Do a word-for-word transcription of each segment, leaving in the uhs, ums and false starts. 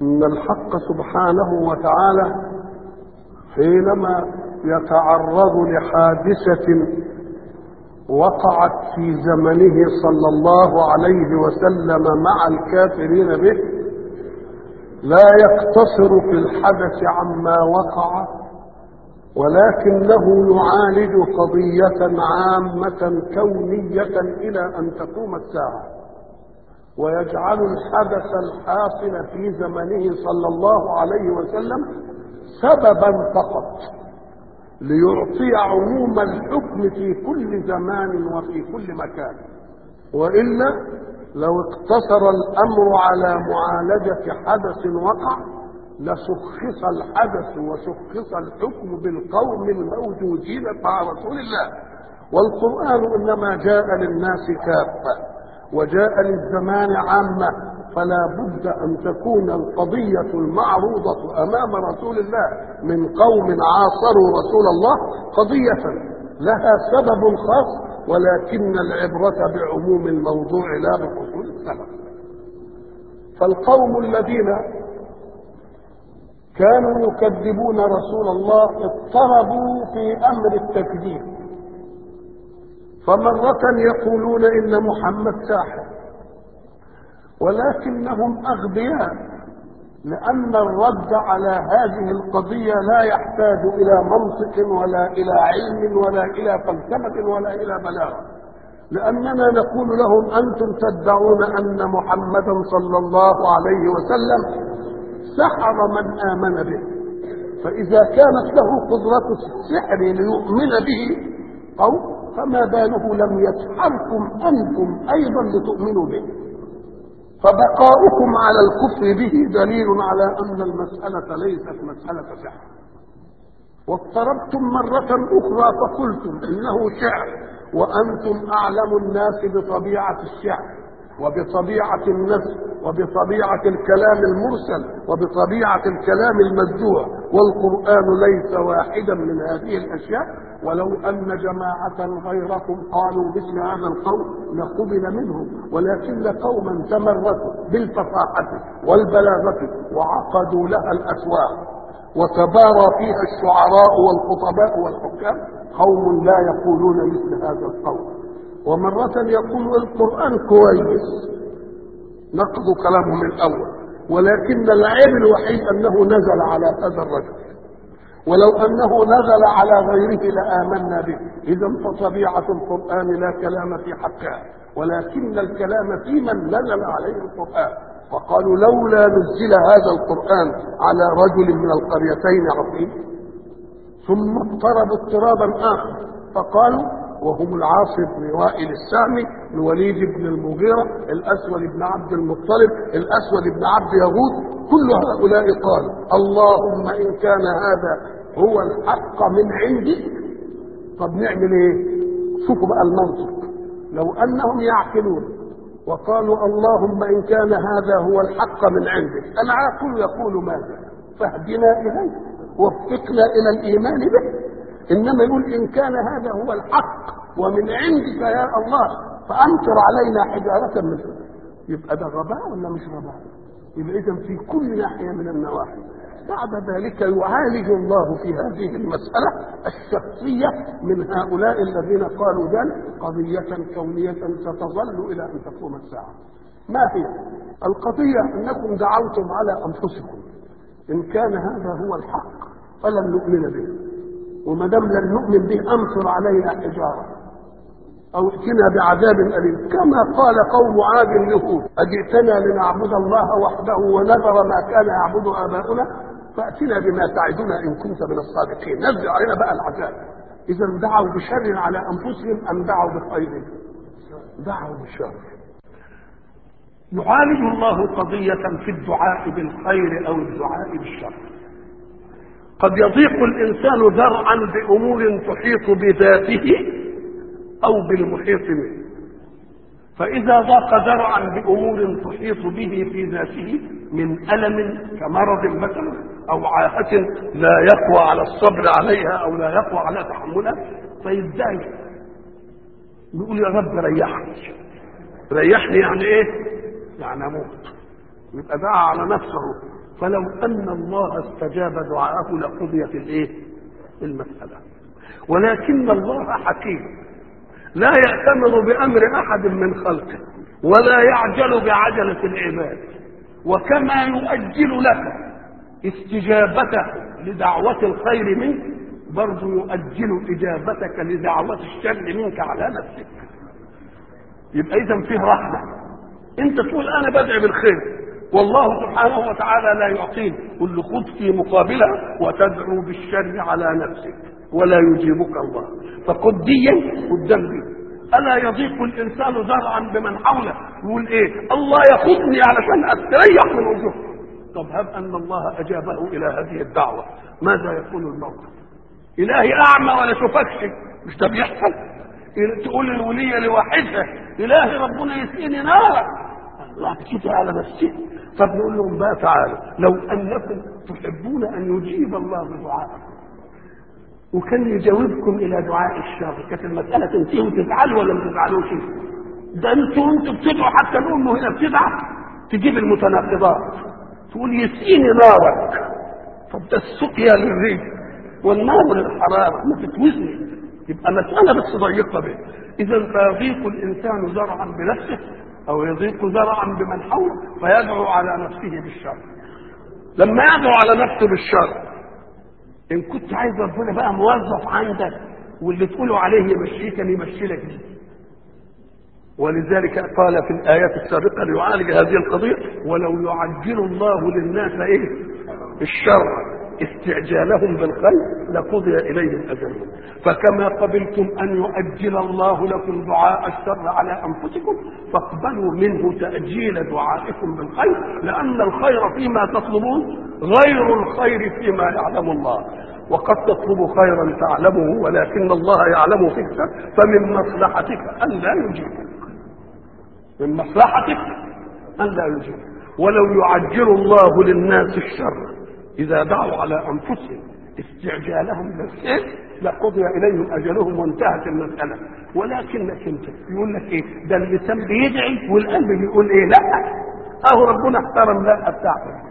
إن الحق سبحانه وتعالى حينما يتعرض لحادثة وقعت في زمنه صلى الله عليه وسلم مع الكافرين به لا يقتصر في الحدث عما وقع، ولكنه يعالج قضية عامة كونية إلى أن تقوم الساعة، ويجعل الحدث الحاصل في زمنه صلى الله عليه وسلم سببا فقط ليعطي عموم الحكم في كل زمان وفي كل مكان. وإلا لو اقتصر الأمر على معالجة حدث وقع لشخص الحدث وشخص الحكم بالقوم الموجودين مع رسول الله. والقرآن إنما جاء للناس كافة وجاء للزمان عامة، فلا بد أن تكون القضية المعروضة أمام رسول الله من قوم عاصروا رسول الله قضية لها سبب خاص، ولكن العبرة بعموم الموضوع لا بخصوص السبب. فالقوم الذين كانوا يكذبون رسول الله اضطربوا في أمر التكذيب، فمرة يقولون إن محمد ساحر، ولكنهم أغبياء، لأن الرد على هذه القضية لا يحتاج إلى منطق ولا إلى علم ولا إلى فلسفة ولا إلى بلاغة، لأننا نقول لهم أنتم تدعون أن محمدا صلى الله عليه وسلم سحر من آمن به، فإذا كانت له قدرة السحر ليؤمن به أو فما باله لم يسحركم أنتم أيضا لتؤمنوا به؟ فبقاؤكم على الكفر به دليل على أن المسألة ليست مسألة سحر. واضطربتم مرة أخرى فقلتم إنه شعر، وأنتم أعلم الناس بطبيعة الشعر وبطبيعة النفس وبطبيعة الكلام المرسل وبطبيعة الكلام المزجوع، والقرآن ليس واحدا من هذه الأشياء. ولو أن جماعة غيركم قالوا مثل هذا القول لقبل منهم، ولكن قوما تمرسوا بالفصاحة والبلاغة وعقدوا لها الأسواق وتبارى فيها الشعراء والخطباء والحكام قوم لا يقولون مثل هذا القول. ومرة يقول القرآن كويس نقض كلامهم الأول، ولكن العيب الوحيد أنه نزل على هذا الرجل، ولو أنه نزل على غيره لآمنا به. إذا فطبيعة القرآن لا كلام في حقها، ولكن الكلام في من نزل عليه القرآن. وقالوا لولا نزل هذا القرآن على رجل من القريتين عظيم. ثم اضطربوا اضطرابا آخر فقالوا، وهم العاص بن وائل السهمي، الوليد بن المغيرة، الأسود بن عبد المطلب، الأسود بن عبد يغوث، كل هؤلاء قالوا اللهم إن كان هذا هو الحق من عندك طب نعمل ايه؟ شوفوا بقى المنطق. لو أنهم يعقلون وقالوا اللهم إن كان هذا هو الحق من عندك، العاقل يقول ماذا؟ فاهدنا إليه وفقنا إلى الإيمان به. إنما يقول إن كان هذا هو الحق ومن عندك يا الله فأمطر علينا حجارة من فوق، يبقى ده غباء ولا مش غباء؟ يبقى إذن في كل ناحية من النواحي. بعد ذلك يعالج الله في هذه المسألة الشخصية من هؤلاء الذين قالوا ذلك قضية كونية ستظل إلى أن تقوم الساعة. ما هي القضية؟ أنكم دعوتم على أنفسكم إن كان هذا هو الحق فلن نؤمن به، وما دام لن نؤمن به أمطر علينا حجارة أو ائتنا بعذاب أليم، كما قال قوم عاد اليهود أجئتنا لنعبد الله وحده ونذر ما كان يعبد آباؤنا فأتنا بما تعدنا إن كنت من الصادقين، نزل علينا بقى العذاب. إذا دعوا بشر على أنفسهم أم دعوا بخير؟ دعوا بشر. يعالج الله قضية في الدعاء بالخير أو الدعاء بالشر. قد يضيق الإنسان ذرعا بأمور تحيط بذاته أو بالمحيط به، فإذا ضاق ذرعا بأمور تحيط به في ذاته من ألم كمرض مثلا أو عاهة لا يقوى على الصبر عليها أو لا يقوى على تحملها فيتضايق، يقول يا رب ريحني. ريحني يعني إيه؟ يعني أموت. يبقى دعا على نفسه فلو ان الله استجاب دعاءه لقضيت الايه المساله. ولكن الله حكيم لا يأتمر بامر احد من خلقه ولا يعجل بعجله العباد، وكما يؤجل لك استجابته لدعوه الخير منك برضه يؤجل اجابتك لدعوه الشر منك على نفسك. يبقى اذا فيه رحمه. انت تقول انا بدعي بالخير والله سبحانه وتعالى لا يعطيني، قل له خذ في مقابلها وتدعو بالشر على نفسك ولا يجيبك الله. فقد ديا قدام دي. الا يضيق الانسان ذرعا بمن حوله يقول ايه الله ياخذني علشان استريح من وجوهه. طب هب ان الله اجابه الى هذه الدعوه ماذا يكون الموقف؟ الهي اعمى ولا شوفكش، مش ده بيحصل؟ تقول الوليه لواحدها الهي ربنا يسقيني نارا، الله كده على نفسه. فبنقول لهم بقى تعالوا لو انكم تحبون ان يجيب الله دعاءكم وكان يجاوبكم الى دعاء الشر كانت المساله تنتهي وتزعلوا ولا ما تزعلوش؟ ده انتوا انتوا بتدعوا حتى الام هنا بتدعى تجيب المتناقضات، تقول يسقيني نارك. طب ده السقيا للريح والنار للحراره ما تتوزني، يبقى مساله بس ضيقه به. اذا فيضيق الانسان زرعا بنفسه او يضيق زرعا بمن حوله فيدعو على نفسه بالشر. لما يدعو على نفسه بالشر ان كنت عايز ربنا بقى موظف عندك واللي تقوله عليه يمشيك يمشي لك دي. ولذلك قال في الايات السابقه ليعالج هذه القضيه ولو يعجل الله للناس ايه الشر استعجالهم بالخير لقضي اليهم اجلهم. فكما قبلتم ان يؤجل الله لكم دعاء الشر على انفسكم فاقبلوا منه تاجيل دعائكم بالخير، لان الخير فيما تطلبون غير الخير فيما يعلم الله. وقد تطلب خيرا تعلمه ولكن الله يعلم فيك، فمن مصلحتك ان لا يجيبك، من مصلحتك ان لا يجيبك. ولو يعجل الله للناس الشر إذا دعوا على أنفسهم استعجالهم بالخير لقضي إليهم أجلهم وانتهت المسألة. ولكنك أنت يقول لك إيه ده اللسان بيدعي والقلب بيقول إيه لا، أهو ربنا احترم لا بتاعتك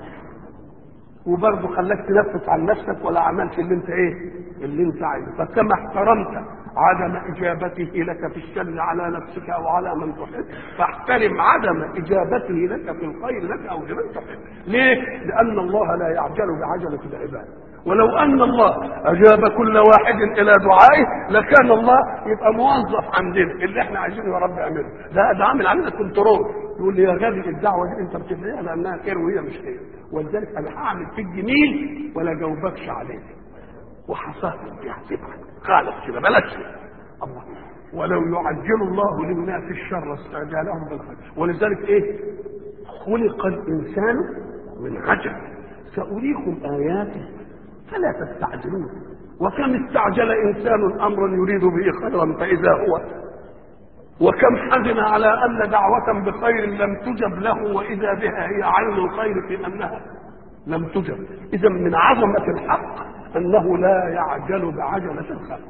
وبرضه خلاك تنفس عن نفسك ولا عملت اللي أنت إيه اللي أنت عايزه. فكما احترمت عدم إجابته لك في الشر على نفسك أو على من تحب فاحترم عدم إجابته لك في الخير لك أو لمن تحب. ليه؟ لأن الله لا يعجل بعجلة العباد. ولو أن الله أجاب كل واحد إلى دعائه لكان الله يبقى موظف عندنا اللي احنا عايزينه يا رب اعمله. لا ده عامل علينا كنترول، يقول لي يا غبي الدعوة دي أنت بتدعيها لأنها خير وهي مش خير، ولذلك أنا هعمل فيك جميل ولا جاوبكش عليه وحصلت بيحسبها خالص كده بلاش الله. ولو يعجل الله للناس الشر استعجالهم بالخير. ولذلك ايه خلق الانسان من عجل سأريكم آياتي فلا تستعجلون. وكم استعجل انسان امرا يريد به خيرا فاذا هو، وكم حزن على ان دعوة بخير لم تجب له واذا بها هي عين الخير في انها لم تجب. اذا من عظمة الحق انه لا يعجل بعجلة الخلق.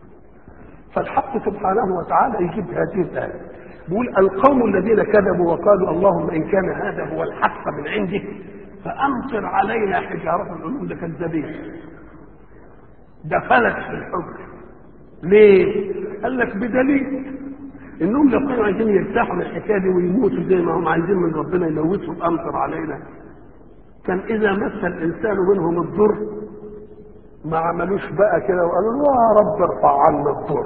فالحق سبحانه وتعالى يجيب هذه الآية بيقول القوم الذين كذبوا وقالوا اللهم إن كان هذا هو الحق من عنده فأمطر علينا حجارة من ده كذابين. ده فلت في الحجر. ليه؟ قال لك بدليل انهم لو كانوا عايزين يرتاحوا من الحكايه دي ويموتوا زي ما هم عايزين من ربنا يموتوا بأمطر علينا كان اذا مس الانسان منهم الضر ما عملوش بقى كده وقالوا يا رب ارفع عنا الضر.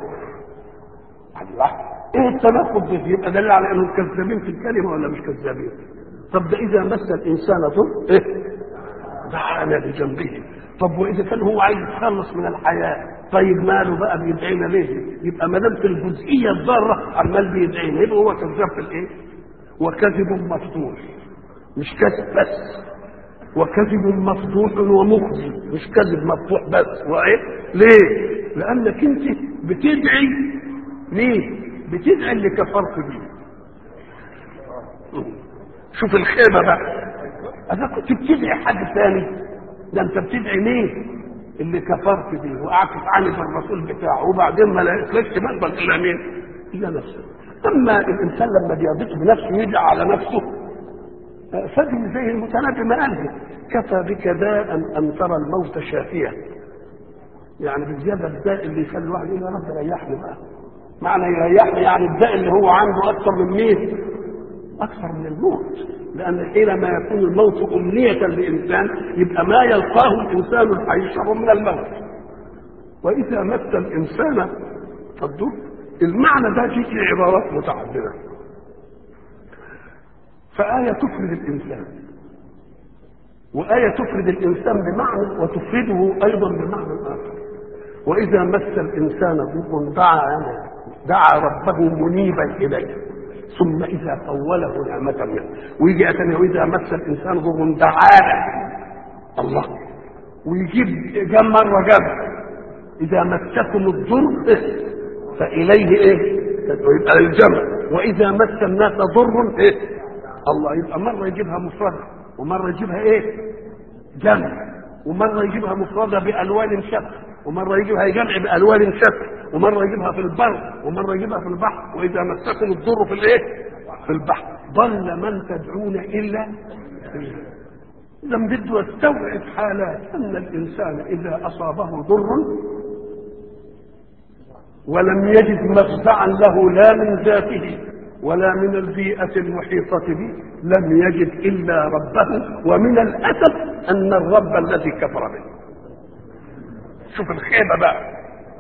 الله ايه التناقض ده؟ يبقى دليل على انهم كذابين في الكلمه ولا مش كذابين؟ طب ده اذا مس الانسان ضر ايه دعانا لجنبه. طب واذا كان هو عايز يتخلص من الحياه طيب ماله بقى بيدعينا ليه؟ يبقى ما دام في الجزئيه الضاره عمال بيدعينا يبقى هو كذاب في الايه؟ وكذب مفتوح مش كذب بس، وكذب مفضوح ومخزي مش كذب مفتوح بس. وايه ليه؟ لانك انت بتدعي ليه؟ بتدعي اللي كفرت بيه. شوف الخيمه بقى اذا كنت بتدعي حد ثاني ده انت بتدعي ليه؟ اللي كفرت بيه وقعدت تعاند الرسول بتاعه وبعدين ما لقيتش مقبل الا مين؟ الا نفسه. اما الانسان لما بيضيق بنفسه يدعي على نفسه فدي زي المتنبي ما قال كفى بك داء ان ترى الموت شافيا. يعني بالزياده الداء اللي يخلي الواحد يقول يا رب ريحني بقى. معنى يريحني يعني الداء اللي هو عنده اكثر من مين؟ اكثر من الموت. لان حينما يكون الموت امنيه للانسان يبقى ما يلقاه الانسان حيشعر من الموت. واذا مس الانسان الضر، المعنى ده فيه عبارات متعدده. فآية تفرد الإنسان، وآية تفرد الإنسان بمعنى وتفرده أيضا بمعنى آخر. وإذا مس الإنسان ضر دعا دعا ربه منيبا إليه ثم إذا خوله نعمة منه. ويجي أتني وإذا مس الإنسان ضر دعانا الله، ويجيب جم مرة جم إذا مسكم الضر فإليه إيه؟ يبقى الجمع. وإذا مس الناس ضر إيه؟ الله. يبقى مرة يجيبها مفردة ومرة يجيبها إيه؟ جمع، ومرة يجيبها مفردة بألوان شتى، ومرة يجيبها جمع بألوان شتى، ومرة يجيبها في البر ومرة يجيبها في البحر. وإذا مسكم الضر في الإيه؟ في البحر ضل من تدعون إلا إلا. إذا بده يستوعب حالات أن الإنسان إذا أصابه ضر ولم يجد مفزعا له لا من ذاته ولا من البيئة المحيطة به لم يجد إلا ربه. ومن الأسف أن الرب الذي كفر به. شوف الخيبة بقى.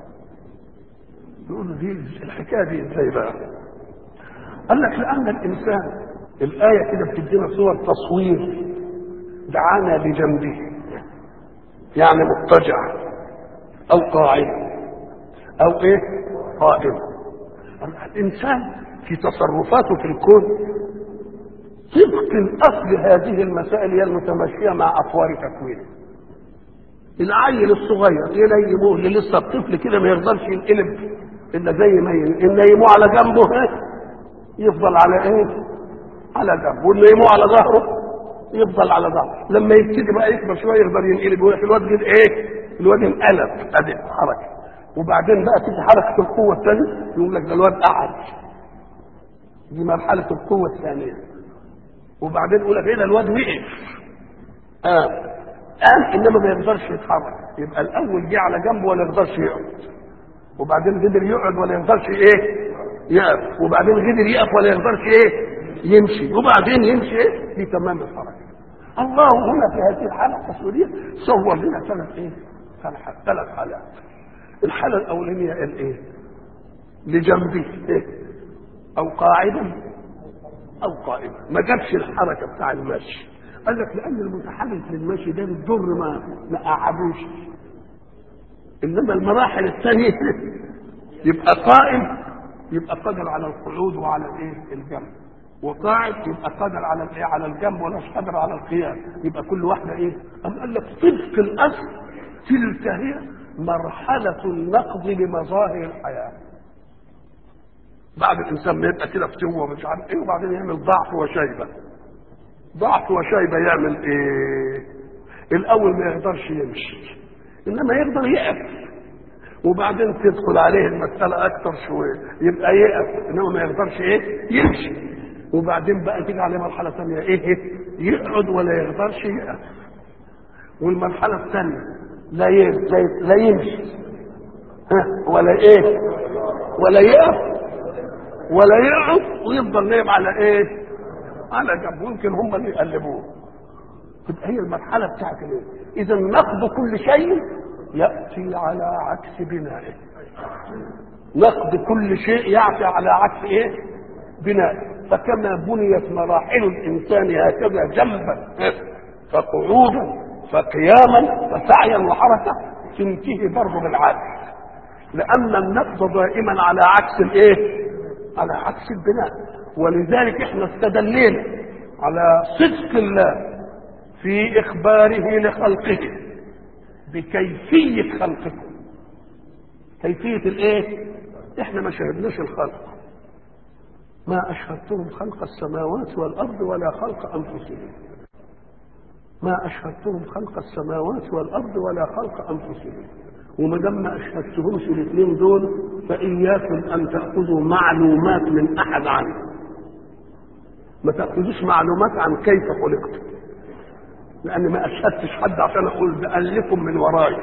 يقول دي الحكاية دي ازاي بقى؟ قال لك لأن الإنسان الآية كده بتدينا صور تصوير. دعانا بجنبه يعني مضطجع أو قاعد أو إيه؟ قائم. الإنسان في تصرفاته في الكون طبق الأصل هذه المسائل هي المتماشية مع أطوار تكوينه. العيل الصغير ينيموه اللي لسه الطفل كده ما يقدرش ينقلب إلا زي ما ينيموه على جنبه يفضل على إيه؟ على جنبه، وينيموه على ظهره يفضل على ظهره. لما يبتدي بقى يكبر شويه يقدر ينقلب، يقول لك الواد كده ايه؟ الواد انقلب ادي حركه. وبعدين بقى تيجي حركه القوه الثانيه يقول لك ده الواد قعد. دي مرحله القوه الثانيه. وبعدين يقول لك ايه ده الواد وقف. اه قام انما ما يقدرش يتحرك. يبقى الاول جه على جنبه ولا يقدرش يقعد، وبعدين قدر يقعد ولا يقدرش ايه؟ يقف، وبعدين قدر يقف ولا يقدرش ايه؟ يمشي، وبعدين يمشي ايه؟ في تمام الحركه. الله هنا في هذه الحاله التصويريه صور لنا ثلاث ايه؟ ثلاث حالات. الحاله الاولانيه قال ايه؟ لجنبه ايه؟ او قاعدا او قائما. ما جابش الحركه بتاع المشي. قال لك لان المتحرك للمشي ده الضر ما ما قعدوش. انما المراحل الثانيه يبقى قائم يبقى قادر على القعود وعلى الايه؟ الجنب. وقاعد يبقى قادر على الايه؟ على الجنب ولا مش قادر على القيام. يبقى كل واحده ايه؟ أم قال لك طبق الاصل تلك هي مرحله النقض لمظاهر الحياه. بعد الانسان ما يبقى كده فتوه ومش عارف ايه وبعدين يعمل ضعف وشيبه. ضعف وشيبه يعمل ايه؟ الاول ما يقدرش يمشي انما يقدر يقف، وبعدين تدخل عليه المساله اكتر شويه يبقى يقف انما ما يقدرش ايه؟ يمشي. وبعدين بقى تيجي عليه مرحله ثانيه ايه؟ يقعد ولا يقدرش يقف. والمرحله الثانيه لا لا يمشي ها ولا ايه؟ ولا يقف ولا يقعد ويفضل نايم على ايه؟ على جنب. يمكن هم اللي يقلبوه. تبقى هي المرحله بتاعت الايه؟ اذا نقض كل شيء ياتي على عكس بنائه. نقض كل شيء ياتي على عكس ايه؟ بنائه. فكما بنيت مراحل الانسان هكذا جنبا فقعودا فقياما فسعيا وحركه تنتهي برضه بالعكس. لان النقض دائما على عكس الايه؟ على عكس البناء. ولذلك احنا استدلينا على صدق الله في اخباره لخلقه بكيفيه خلقه. كيفيه الايه؟ احنا ما شاهدناش الخلق. ما اشهدتهم خلق السماوات والارض ولا خلق انفسهم. ما اشهدتهم خلق السماوات والارض ولا خلق انفسهم. وما دام ما اشهدتهمش الاثنين دول فاياكم ان تاخذوا معلومات من احد عنه. ما تاخذوش معلومات عن كيف خلقت. لأن ما أشهدتش حد عشان أقول ده قال لكم من وراي.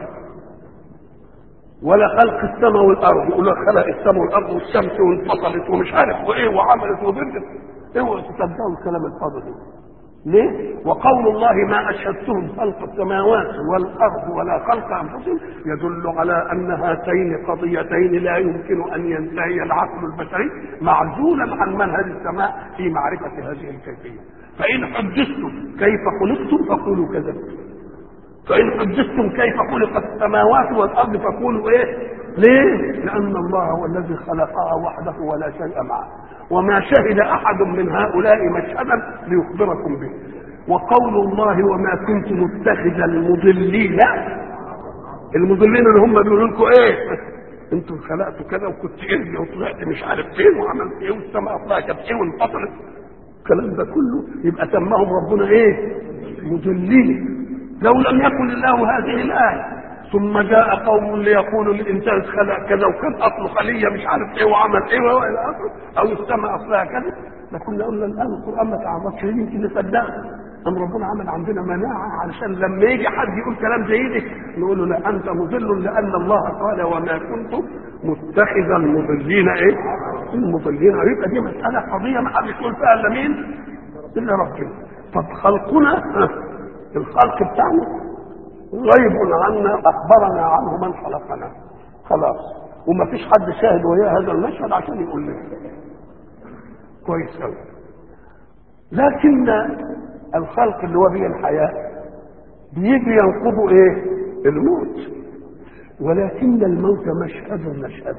ولا خلق السماء والأرض، يقول لك خلق السماء والأرض والشمس وانفصلت ومش عارف وإيه وعملت وبردت. اوعوا تصدقوا الكلام الفاضي ده. ليه؟ وقول الله ما أشهدتهم خلق السماوات والأرض ولا خلق أنفسهم يدل على أن هاتين قضيتين لا يمكن أن ينتهي العقل البشري معزولا عن منهج السماء في معرفة هذه الكيفية. فإن حدثتم كيف خلقتم فقولوا كذا، فإن حدثتم كيف خلقت السماوات والأرض فقولوا إيه؟ ليه؟ لأن الله هو الذي خلقها وحده ولا شيء معه، وما شهد أحد من هؤلاء مشهدا ليخبركم به. وقول الله وما كنت متخذ المضلين، المضلين اللي هم بيقولوا لكم ايه؟ انتم خلقتوا كذا وكنت ابني وطلعت مش عارف فين وعملت ايه والسماء طلعت ايه وانفصلت، الكلام ده كله يبقى سماهم ربنا ايه؟ مضلين. لو لم يكن الله هذه الآية ثم جاء قوم ليقولوا الانسان خلق كذا وكان اصله خليه مش عارف ايه وعمل ايه والى اخره، او السماء اصلها كذا، لكنا قلنا الان القران ما تعرفش يمكن نصدقه. ام ربنا عمل عندنا مناعه علشان لما يجي حد يقول كلام زي ده نقول له لا انت مضل، لان الله قال وما كنت متخذ المضلين ايه؟ المضلين. يبقى دي مساله قضيه ما حدش يقول فيها الا مين؟ الا ربنا. طب خلقنا الخلق بتاعنا غيب عنا، اخبرنا عنه من خلقنا خلاص، وما فيش حد شاهد وياه هذا المشهد عشان يقول لنا كويس قوي. لكن الخلق اللي هو به الحياه بيجي ينقضوا ايه؟ الموت. ولكن الموت مشهد مشهد.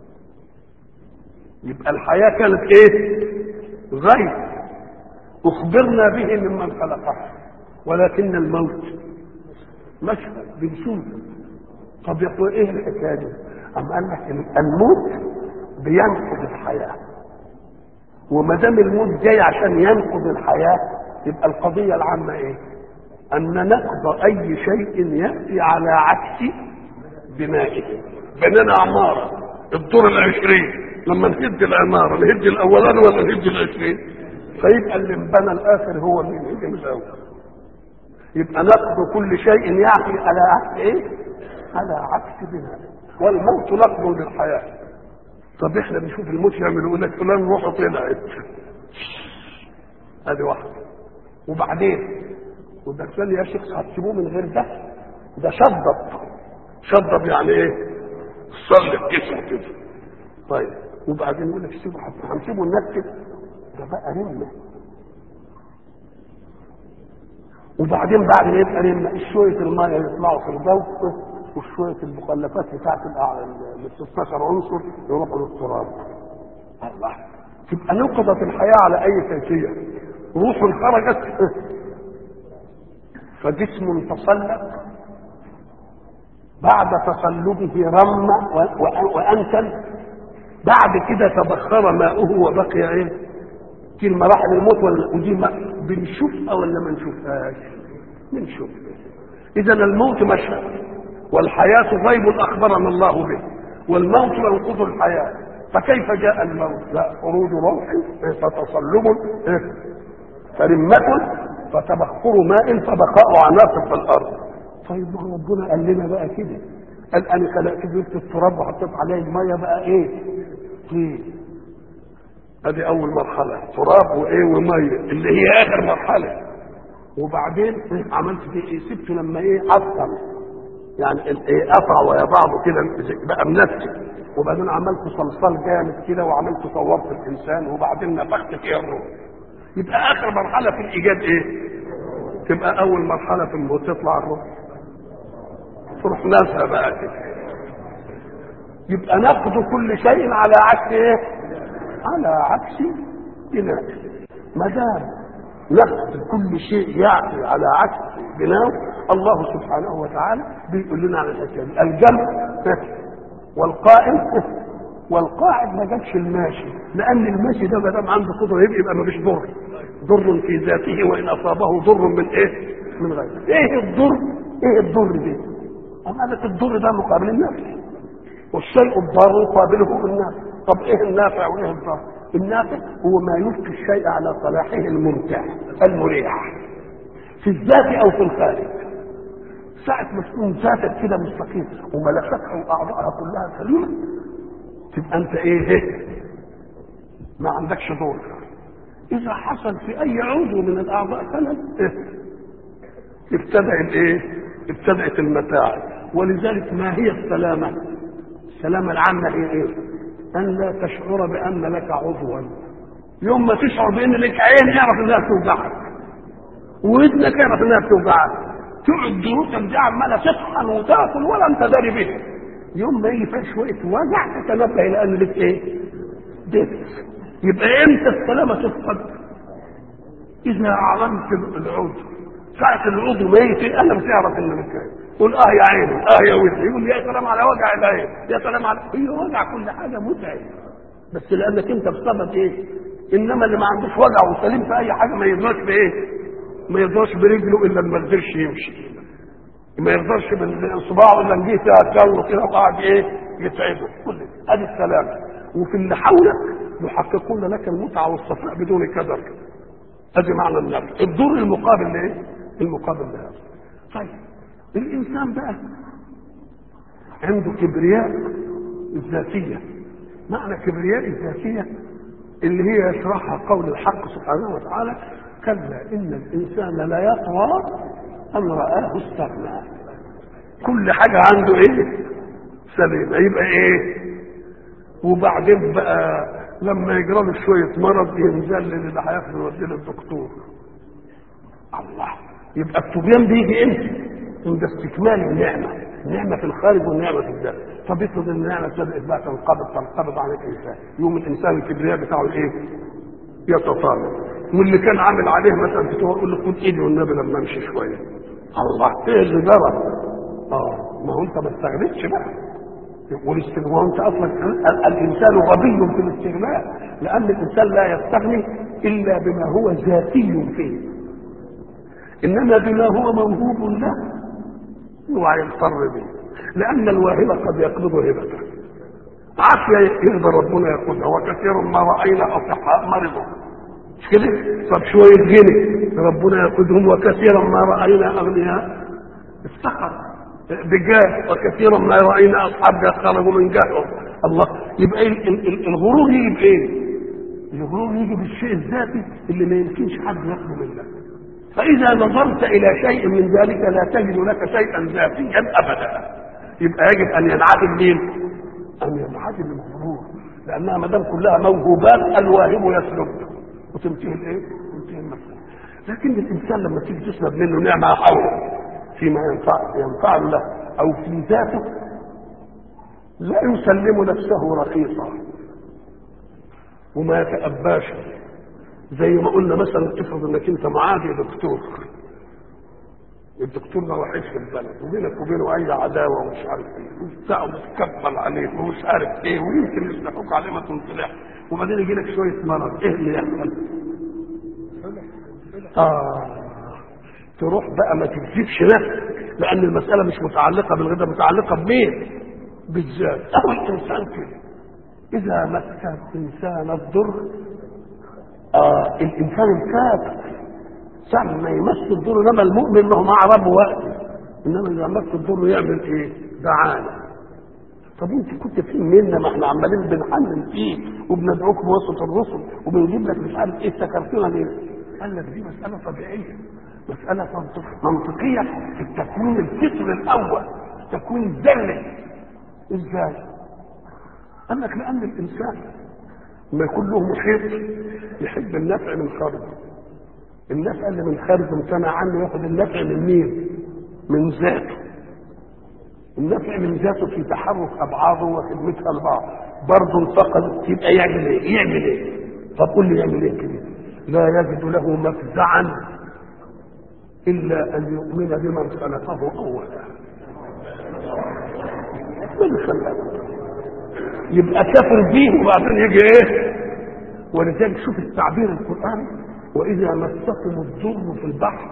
يبقى الحياه كانت ايه؟ غيب اخبرنا به ممن خلقها، ولكن الموت مشهد بنشوف. طب يقول ايه الحكايه دي؟ أم قال لك الموت بينقض الحياه، وما دام الموت جاي عشان ينقض الحياه يبقى القضيه العامه ايه؟ ان نقض اي شيء ياتي على عكس بنائه. بنينا عماره الدور العشرين، لما نهد العماره نهد الاولاني ولا نهد العشرين؟ فيبقى اللي انبنى الاخر هو اللي يهدم الاول. يبقى نقض كل شيء يعطي على عكس ايه؟ على عكس بناء. والموت نقض للحياه. طب احنا بنشوف الموت يعمل يقول لك فلان روحه طلعت، ادي واحده. وبعدين وده فلان يا شيخ هتسيبوه من غير ده؟ ده شضب. شضب يعني ايه؟ صلب جسمه كده. طيب وبعدين يقول لك سيبوا هنسيبه الناس كده، ده بقى رمه. وبعدين بعد ما يبقى رمه شويه الميه يطلعوا في الجو وشويه المخلفات بتاعت ال ستاشر عنصر يروحوا للتراب. الله، تبقى نقضت الحياه على اي كيفيه؟ روح خرجت فجسم تصلب، بعد تصلبه رم وانتن، بعد كده تبخر ماؤه وبقي ايه؟ في مراحل الموت. ودي بنشوفها ولا ما نشوفهاش؟ بنشوف. اذا الموت مشهد والحياه غيب اخبرنا الله به، والموت ينقض الحياه. فكيف جاء الموت؟ لا، خروج روح فتصلب فرمة فتبخر ماء فبقاء عناصر في الارض. طيب ما ربنا قال لنا بقى كده، قال انا خلقت جبت التراب وحطيت عليه الميه بقى ايه؟ طين. ادي اول مرحله، تراب وايه وميه اللي هي اخر مرحله. وبعدين عملت فيه ايه؟ سبته لما ايه؟ عطل، يعني ايه؟ قطع ويا بعضه كده بقى منسك. وبعدين عملت صلصال جامد كده وعملت صورت الانسان وبعدين نفخت فيها الروح. يبقى اخر مرحله في الايجاد ايه؟ تبقى اول مرحله في الموت تطلع الروح تروح ناسها بقى كده. يبقى نقض كل شيء على عكس ايه؟ على عكس بناء. ما دام نقض كل شيء يعطي على عكس بناء، الله سبحانه وتعالى بيقول لنا على الحكايه دي. الجمع والقائم والقاعد ما جابش الماشي، لان الماشي ده ما دام عنده قدره يبقى ما فيش ضر. ضر في ذاته وان اصابه ضر من ايه؟ من غيره. ايه الضر؟ ايه الضر دي؟ اما قالت الضر ده مقابل النفع، والشيء الضار يقابله النافع. طب ايه النافع وايه الضار؟ النافع هو ما يلقي الشيء على صلاحه الممتع المريح. في الذات او في الخارج. ساعة ما تكون ذاتك كده مستقيم وملكتها واعضائها كلها سليمة تبقى انت ايه؟ ما عندكش دور. اذا حصل في اي عضو من الاعضاء خلل ابتدأ الايه؟ ابتدأت المتاعب. ولذلك ما هي السلامة؟ السلامة العامة هي ايه؟ ان لا تشعر بان لك عضوا. يوم ما تشعر بان لك عين اعرف انها بتوجعك، واذنك اعرف انها بتوجعك، تقعد دروسك دي عماله تطحن وتاكل ولا انت داري بيها. يوم ما يجي فيها شويه وجع تتنبه الى ان لك ايه؟ دفء. يبقى امتى السلامه تفقد؟ اذا اعلمت العضو. ساعه العضو ما يجي انا بتعرف ان لك عين، قول اه يا عيني اه يا وجهي، يقول يا سلام على وجع العين، يا سلام على هي وجع كل حاجه متعب، بس لانك انت بسبب ايه؟ انما اللي ما عندوش وجع وسليم في اي حاجه ما يرضاش بايه؟ ما يرضاش برجله الا ما يقدرش يمشي، ما يرضاش باصبعه الا ان جه فيها جو كده وقعد ايه؟ يتعبه. كل ادي السلامه. وفي اللي حولك يحققون لك المتعه والصفاء بدون كدر. ادي معنى النفس. الدور المقابل لايه؟ المقابل لهذا. طيب الانسان بقى عنده كبرياء الذاتيه. معنى كبرياء الذاتيه اللي هي يشرحها قول الحق سبحانه وتعالى: كلا ان الانسان لا يطغى ان رآه استغنى. كل حاجه عنده ايه؟ سليمه. يبقى ايه؟ وبعدين بقى لما يجرى له شويه مرض ينزل اللي هياخده يوديه للدكتور. الله. يبقى الطغيان بيجي امتى؟ عند استكمال النعمه. النعمه في الخارج والنعمه في الذات. طب افرض النعمه بدات بقى تنقبض تنقبض عن الانسان، يوم الانسان الكبرياء بتاعه ايه؟ يتطالب. واللي كان عامل عليه مثلا بتوع يقول له خد ايدي والنبي لما امشي شويه. الله، ايه اللي جرى؟ اه ما هو انت ما استغنيتش بقى. والاستغناء انت اصلا الانسان غبي في الاستغناء، لان الانسان لا يستغني الا بما هو ذاتي فيه، انما بما هو موهوب له اوعى يغتر به، لان الواهب قد يقبض هبته. عافيه يقدر ربنا ياخذها، وكثير ما راينا اصحاء مرضوا مش كده؟ طب شويه غني ربنا ياخذهم، وكثيرا ما راينا اغنياء افتقروا بجاه، وكثيرا ما راينا اصحاب خرجوا من جهلهم. الله. يبقى الغرور يجي بايه؟ الغرور يجي بالشيء الذاتي اللي ما يمكنش حد ياخذه منك. فاذا نظرت الى شيء من ذلك لا تجد لك شيئا ذاتيا ابدا. يبقى يجب ان ينعدم مين؟ ان ينعدم الغرور، لانها ما دام كلها موهوبات الواهب يسلب وتنتهي الايه؟ تنتهي المساله. لكن الانسان لما تيجي تسلب منه نعمه حوله فيما ينفع ينفع له او في ذاته لا يسلم نفسه رخيصا وما يتأباش. زي ما قلنا مثلا تفرض انك انت معادي دكتور، الدكتور ده وحيد في البلد وبينك وبينه اي عداوه ومش عارف ايه وبتاع ومتكبل عليه ومش عارف ايه ويمكن يسلحوك عليه ما تنصلح، وبعدين يجي لك شويه مرض، ايه اللي يحصل؟ اه تروح بقى ما تكذبش نفسك، لان المساله مش متعلقه بالغدا، متعلقه بمين؟ بالذات. او الانسان كده اذا مس الانسان الضر، آه الانسان الكافر ساعة ما يمس الضر، انما المؤمن له معرب وقت، انما اذا مس الضر يعمل ايه؟ دعانا. طب انت كنت فين منا؟ ما احنا عمالين بنحنن فيه وبندعوك بواسطه الرسل وبنجيب لك مش عارف ايه، سكرتنا ليه؟ قال لك دي مساله طبيعيه، مسألة منطقية في التكوين الفطري الأول، تكوين الذري. إزاي؟ قال لك لأن الإنسان ما يكون له محيط يحب النفع من خارجه. النفع اللي من خارجه امتنع عنه ياخد النفع من مين؟ من ذاته. النفع من ذاته في تحرك أبعاضه وخدمتها لبعض، برضه انتقل يبقى يعمل إيه؟ يعمل إيه؟ طب قول لي يعمل إيه كده؟ لا يجد له مفزعا إلا أن يؤمن بمن خلقه أولا. من خلقه يبقى كافر به وبعدين يجي إيه؟ ولذلك شوف التعبير القرآني: وإذا مسكم الضر في البحر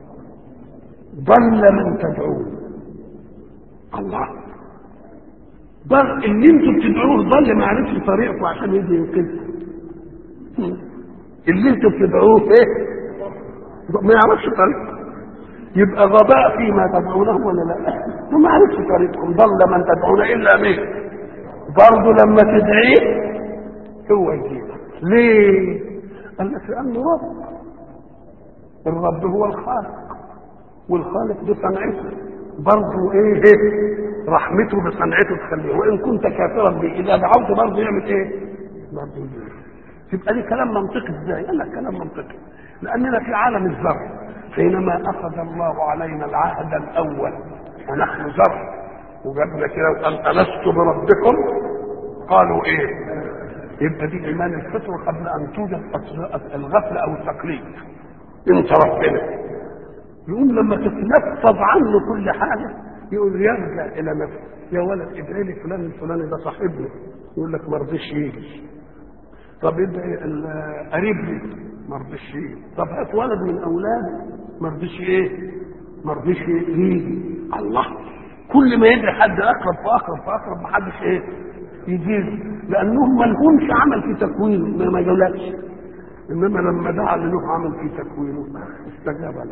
ضل من تدعون. الله. ضل اللي انتم بتدعوه ضل ما عرفش طريقكم عشان يجي ينقذكم. اللي انتم بتدعوه ايه؟ ما يعرفش طريقكم. يبقى غباء فيما تدعونه ولا لا؟ ما عرفش طريقكم، ضل من تدعون الا مين؟ برضه لما تدعيه هو يجيبك. ليه؟ قال لك لانه رب، الرب هو الخالق، والخالق بصنعته برضه ايه؟ رحمته بصنعته تخليه، وان كنت كافرا به اذا دعوت برضه يعمل ايه؟ برضه يجيبك. يبقى ليه كلام منطقي ازاي؟ قال لك كلام منطقي لاننا في عالم الذر، حينما اخذ الله علينا العهد الاول ونحن ذر وجبنا كده وقال الست بربكم قالوا ايه؟ يبقى دي ايمان الفطره قبل ان توجد الغفله او التقليد. انت ربنا يقوم لما تتنفض عنه كل حاجه يقول يرجع الى نفسه، يا ولد ادعي لي فلان الفلاني ده صاحبنا، يقول لك ما رضيش يجي. طب ادعي قريب لي، ما رضيش يجي. طب هات ولد من اولادي، ما رضيش ايه؟ ما رضيش يجي. الله، كل ما يدعي حد اقرب فاقرب فاقرب ما حدش ايه؟ يجيب، لانهم ما لهمش عمل في تكوينه، ما جالكش. انما لما دعا له عمل في تكوينه استجاب له.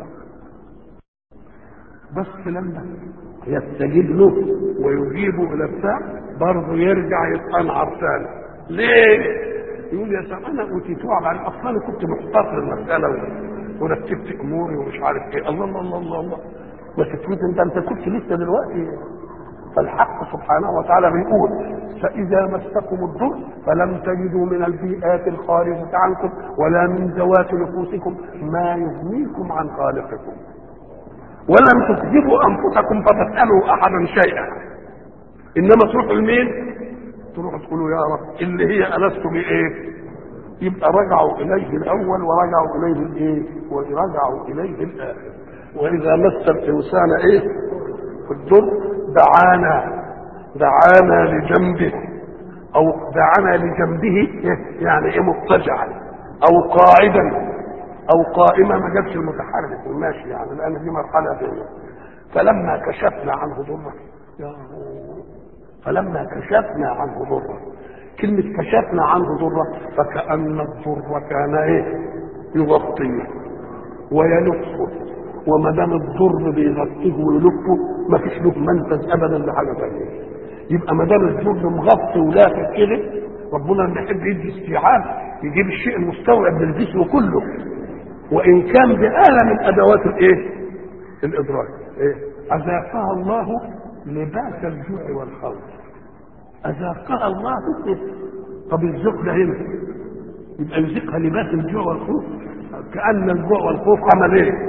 بس لما يستجيب له ويجيبه الى بتاع برضه يرجع يتقنعر ثاني. ليه؟ يقول يا سلام انا اوتيتوه على اصلا انا كنت محتاط للمساله ورتبت اموري ومش عارف ايه. الله الله الله الله, الله. ما تفوت انت انت كنت لسه دلوقتي. فالحق سبحانه وتعالى بيقول فاذا مسكم الضر فلم تجدوا من البيئات الخارجه عنكم ولا من ذوات نفوسكم ما يغنيكم عن خالقكم ولم تكذبوا انفسكم فتسالوا احدا شيئا. انما تروحوا لمين؟ تروحوا تقولوا يا رب اللي هي ألست بايه؟ يبقى رجعوا اليه الاول ورجعوا اليه الايه؟ ورجعوا اليه الاخر. واذا مس الانسان ايه؟ في الضر دعانا دعانا لجنبه او دعانا لجنبه يعني ايه؟ مضطجعا او قاعدا او قائما، ما جابش المتحرك الماشي يعني لان دي مرحله دي. فلما كشفنا عنه ضره يا فلما كشفنا عنه ضره، كلمه كشفنا عنه ضره فكأن الضر كان ايه؟ يغطيه ويلفه، وما دام الضر بيغطيه ويلفه ما فيش له منفذ ابدا لحاجه ثانيه. يبقى ما دام الضر مغطي ولافف كده، ربنا لما يحب يدي استيعاب يجيب الشيء المستوعب للجسم كله، وان كان بآلة من ادوات الايه؟ الادراك. ايه؟ اذاقها الله لباس الجوع والخوف. اذاقها الله. طب الذوق ده هنا يبقى يذيقها لباس الجوع والخوف، كأن الجوع والخوف عمل ايه؟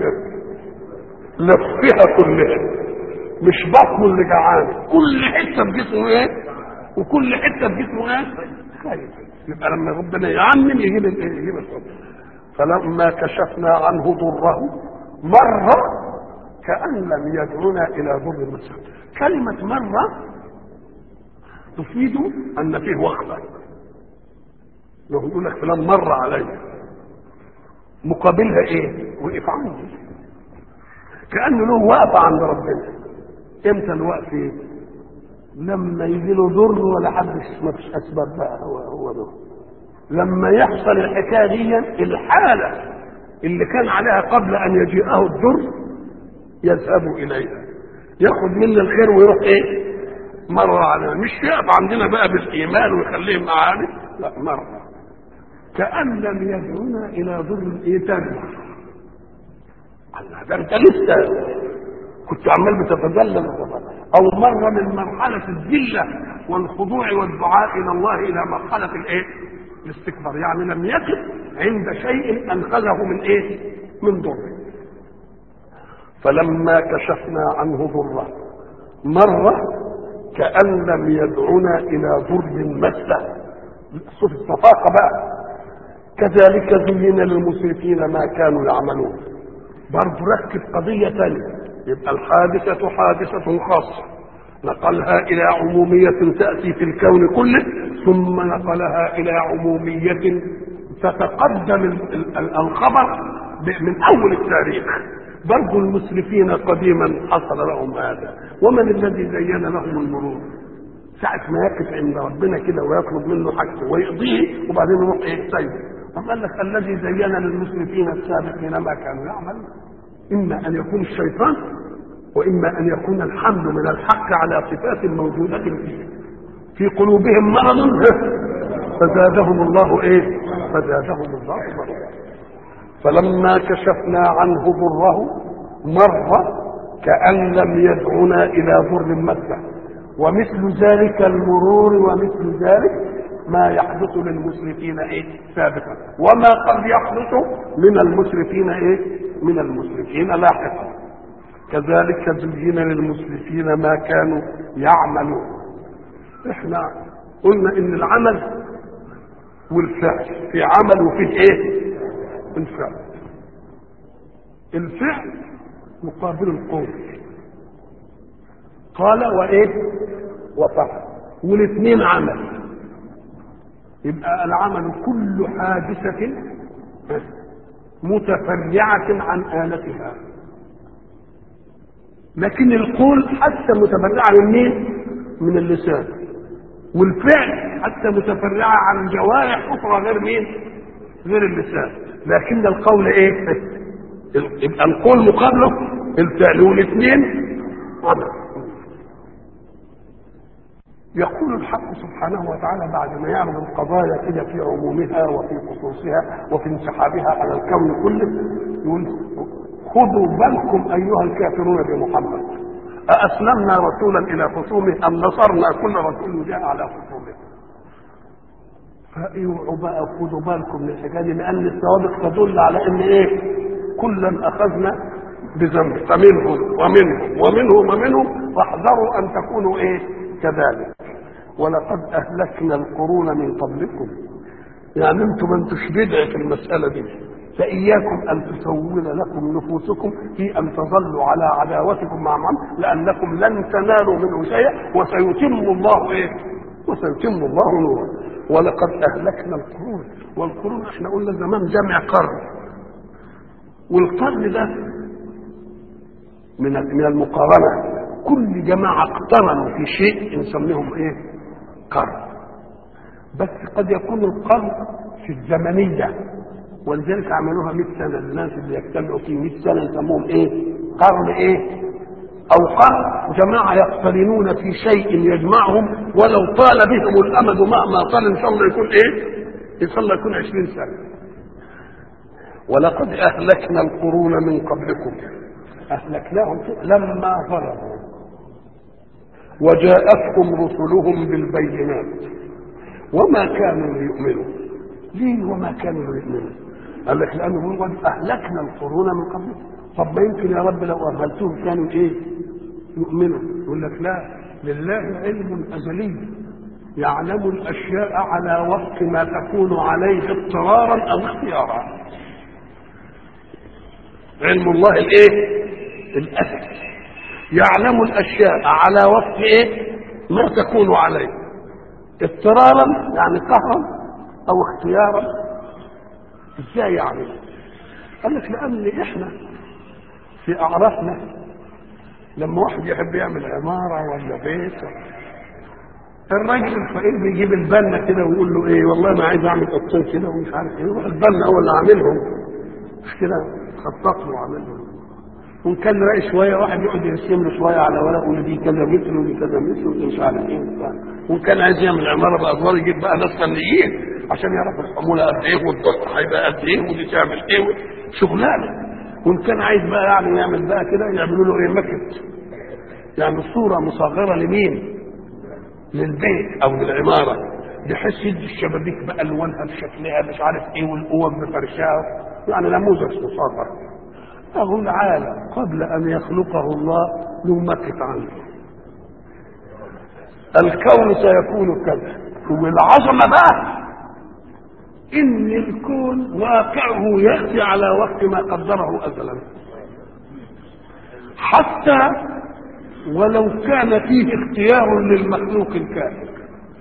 لفها كلها، مش بطنه اللي جعان، كل حته في جسمه ايه؟ وكل حته في جسمه ايه؟ خايف. يبقى لما ربنا يعمم يجيب الايه؟ يجيب الصبر. فلما كشفنا عنه ضره مره كأن لم يدعونا الى ضر مسه. كلمه مره تفيد ان فيه وقفه. لو يقول لك فلان مر علي مقابلها ايه؟ وقف عندي، كأنه له وقفه عند ربنا. امتى الوقف؟ ايه؟ لما يجي له ضر ولا حد ما فيش اسباب بقى، هو هو ده. لما يحصل الحكايه دي الحاله اللي كان عليها قبل ان يجيئه الضر يذهب اليها، ياخذ منا الخير ويروح ايه؟ مره علينا، مش يقف عندنا بقى بالايمان ويخليه معانا، لا مره كأن لم يدعونا الى ضر ايه تاني. الله، ده انت لسه كنت عمال بتتذلل او مره من مرحله الذله والخضوع والدعاء الى الله الى مرحله الايه؟ الاستكبار. يعني لم يقف عند شيء انقذه من ايه؟ من ضر. فلما كشفنا عنه ضره مره كأن لم يدعنا الى ضر مسه. صوت الصفاقه بقى. كذلك زين للمسرفين ما كانوا يعملون. برضه ركب قضيه ثانيه. يبقى الحادثه حادثه خاصه نقلها الى عموميه تاتي في الكون كله، ثم نقلها الى عموميه تتقدم الخبر من اول التاريخ. برضه المسرفين قديما حصل لهم هذا. ومن الذي زين لهم المرور؟ ساعة ما يقف عند ربنا كده ويطلب منه حاجته ويقضيه وبعدين يروح ايه؟ طيب. أم قال لك الذي زين للمسرفين السابقين ما كانوا يعملون. إما أن يكون الشيطان وإما أن يكون الحمل من الحق على صفات موجودة فيه. في قلوبهم مرض فزادهم الله إيه؟ فزادهم الله مرضا. فلما كشفنا عنه ضره مر كأن لم يدعنا إلى ضر مسه. ومثل ذلك المرور ومثل ذلك ما يحدث للمسرفين ايه سابقا، وما قد يحدث من المسرفين ايه من المسرفين لاحقا. كذلك زين للمسرفين ما كانوا يعملون. احنا قلنا ان العمل والفعل، في عمل وفيه ايه الفعل. الفعل مقابل القول، قال وايه وفعل، والاثنين عمل. يبقى العمل كل حادثة متفرعة عن آلتها، لكن القول حتى متفرعة من مين؟ من اللسان. والفعل حتى متفرعة عن جوارح أخرى غير مين؟ غير اللسان. لكن القول ايه؟ يبقى القول مقابله الفعل، والاثنين عمل. يقول الحق سبحانه وتعالى بعد ما يعرض القضايا كده في عمومها وفي خصوصها وفي انسحابها على الكون كله، يقول خذوا بالكم ايها الكافرون بمحمد، أأسلمنا رسولا الى خصومه ام نصرنا كل رسول جاء على خصومه. فايوعوا بقى خذوا بالكم من الحكايه دي، لان السوابق تدل على ان ايه؟ كلا اخذنا بذنبه، فمنهم ومنهم ومنهم ومنهم واحذروا ان تكونوا ايه كذلك. ولقد اهلكنا القرون من قبلكم، يعني انتم ما انتوش بدع في المساله دي، فاياكم ان تسول لكم نفوسكم في ان تظلوا على عداوتكم مع من، لانكم لن تنالوا منه شيئا وسيتم الله ايه وسيتم الله نوره. ولقد اهلكنا القرون، والقرون احنا قلنا زمان جمع قرن، والقرن ده من من المقارنه، كل جماعه اقترنوا في شيء نسميهم ايه قرن. بس قد يكون القرن في الزمنيه، ولذلك عملوها مئة سنه، الناس اللي يجتمعوا في مئة سنه يسموهم ايه قرن ايه او قرن جماعه يقترنون في شيء يجمعهم ولو طال بهم الامد مهما طال، ان شاء الله يكون ايه ان شاء الله يكون عشرين سنه. ولقد اهلكنا القرون من قبلكم، اهلكناهم لما ظلموا وجاءتهم رسلهم بالبينات وما كانوا ليؤمنوا. ليه وما كانوا ليؤمنوا؟ قال لك لانه قد اهلكنا القرون من قبلكم. طب ما يمكن يا رب لو اهلكتهم كانوا ايه يؤمنوا؟ يقول لك لا، لله علم ازلي يعلم الاشياء على وفق ما تكون عليه اضطرارا او اختيارا. علم الله الايه الازلي يعلم الاشياء على وفق ايه ما تكون عليه اضطرارا يعني قهرا او اختيارا. ازاي يعني؟ قال لك لان احنا في اعرافنا لما واحد يحب يعمل عماره ولا بيت، الراجل الفقير بيجيب البنا كده ويقول له ايه والله انا عايز اعمل قطين كده ومش عارف ايه، يروح البنا هو اللي عاملهم، مش كده خطط له وعاملهم. وان كان راي شويه واحد يقعد يرسم له شويه على ورق ويقول دي كذا متر ودي كذا متر ودي مش عارف ايه وبتاع. وان كان عايز يعمل عماره بادوار يجيب بقى ناس فنيين عشان يعرف الحموله قد ايه والضغط هيبقى قد ايه ودي تعمل ايه شغلانه. وان كان عايز بقى يعني يعمل بقى كده يعملوا له ايه مكت، يعني صوره مصغره لمين؟ للبيت او للعماره، بحيث يدي الشبابيك بالوانها بشكلها مش عارف ايه والقوه بفرشها، يعني نموذج مصغر. أهو العالم قبل أن يخلقه الله له مكت عنه، الكون سيكون كذا. والعظمة بقى إن الكون واقعه يأتي على وقت ما قدره أزلا، حتى ولو كان فيه اختيار للمخلوق الكائن.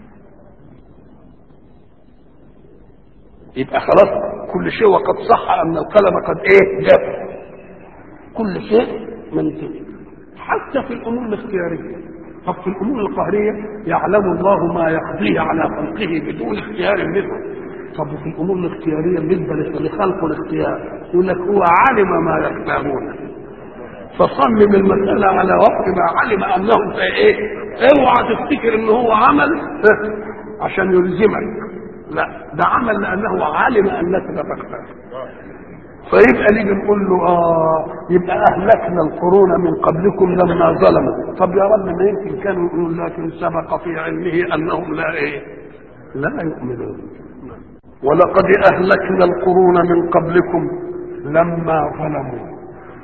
يبقى خلاص كل شيء وقد صح أن القلم قد إيه جاف، كل شيء منتهي حتى في الامور الاختياريه. طب في الامور القهريه يعلم الله ما يقضيه على خلقه بدون اختيار منه. طب في الامور الاختياريه بالنسبه لخلق الاختيار يقول لك هو علم ما يختارون، فصمم المساله على وفق ما علم انه في ايه. اوعى تفتكر ان هو عمل عشان يلزمك، لا ده عمل لانه علم انك لا تختار. فيبقى نيجي نقول له اه يبقى اهلكنا القرون من قبلكم لما ظلموا. طب يا رب ما يمكن كانوا يقولون لكن سبق في علمه انهم لا ايه لا يؤمنون. ولقد اهلكنا القرون من قبلكم لما ظلموا.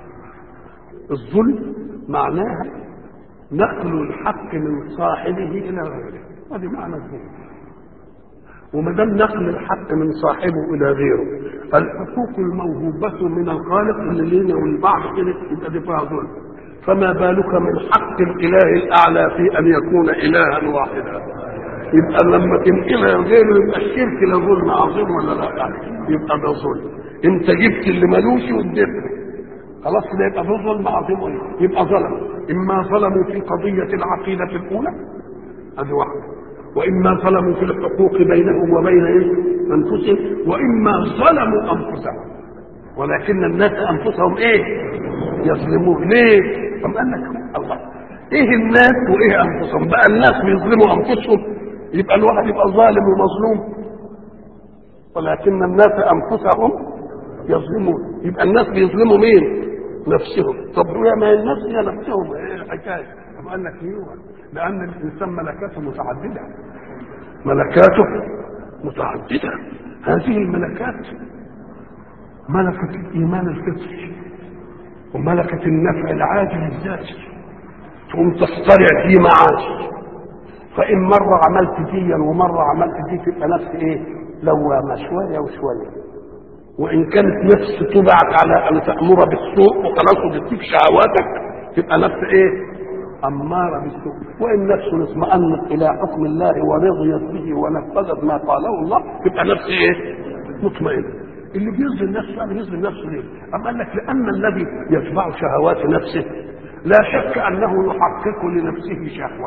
الظلم معناها نقل الحق من صاحبه الى غيره، هذه معنى الظلم. وما دام نقل الحق من صاحبه الى غيره، الحقوق الموهوبه من الخالق اللي لنا والبعض كده يبقى دي فيها ظلم، فما بالك من حق الاله الاعلى في ان يكون الها واحدا. يبقى لما تنقلها غيره يبقى الشرك له ظلم عظيم ولا لا؟ يبقى ده ظلم. انت جبت اللي ملوش واديته، خلاص كده يبقى ده ظلم عظيم. يبقى ظلم، اما ظلموا في قضيه العقيده الاولى هذه واحده، واما ظلموا في الحقوق بينهم وبين إيه؟ انفسهم، واما ظلموا انفسهم. ولكن الناس انفسهم ايه يظلمون. ليه؟ طب قال لك الله ايه الناس وايه انفسهم بقى؟ الناس بيظلموا انفسهم يبقى الواحد يبقى ظالم ومظلوم، ولكن الناس انفسهم يظلمون. يبقى الناس بيظلموا مين؟ نفسهم. طب هي ما الناس هي نفسهم ايه الحكايه؟ طب قال لك ايوه، لان الانسان ملكاته متعدده، ملكاته متعدده. هذه الملكات ملكه الايمان الفطري وملكه النفع العاجل الذاتي، تقوم تصطرع في معاش. فان مره عملت ديا ومره عملت دي تبقى نفس ايه لوامه شويه وشويه. وان كانت نفس تبعك على ان تامر بالسوء وخلاص وتديك شهواتك تبقى نفس ايه اماره بالسوء. وان نفس اطمأنت الى حكم الله ورضيت به ونفذت ما قاله الله تبقى نفس ايه مطمئن. اللي بيظلم نفسه يعني بيظلم نفسه ليه؟ أم قال لك لان الذي يتبع شهوات نفسه لا شك انه يحقق لنفسه شهوه.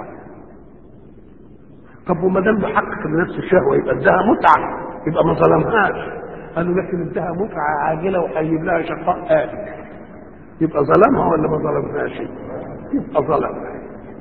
طب وما دام بيحقق لنفسه شهوه يبقى ادها متعه، يبقى ما ظلمهاش. قالوا لكن ادها متعه عاجله وهيجيب لها شقاء آتي، يبقى ظلمها ولا ما ظلمهاش؟ يبقى ظلمها.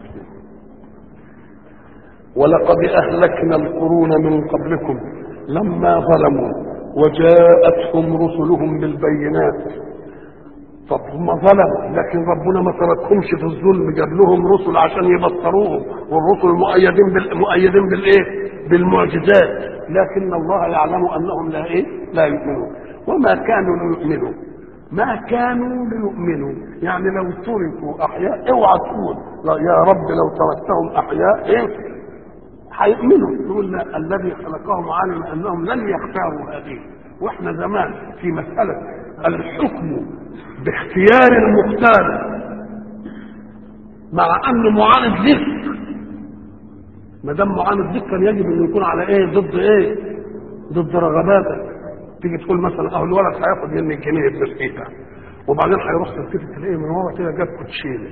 ولقد اهلكنا القرون من قبلكم لما ظلموا وجاءتهم رسلهم بالبينات. طب هم ظلموا لكن ربنا ما تركهمش في الظلم، جاب لهم رسل عشان يبصروهم، والرسل مؤيدين بالمؤيدين بالايه؟ بالمعجزات. لكن الله يعلم انهم لا ايه؟ لا يؤمنون. وما كانوا ليؤمنوا، ما كانوا ليؤمنوا يعني لو تركوا احياء اوعى تقول يا رب لو تركتهم احياء ايه؟ هيؤمنوا. يقول لا، الذي خلقهم علم انهم لن يختاروا هذه. واحنا زمان في مساله الحكم باختيار المختار مع انه معاند ذكر، ما دام معاند ذكر كان يجب انه يكون على ايه؟ ضد ايه؟ ضد رغباتك. تيجي تقول مثلا اهو الولد هياخد مني جنيه بسكيته وبعدين هيروح تلتفت تلاقيه من ورا كده جاب كوتشينه.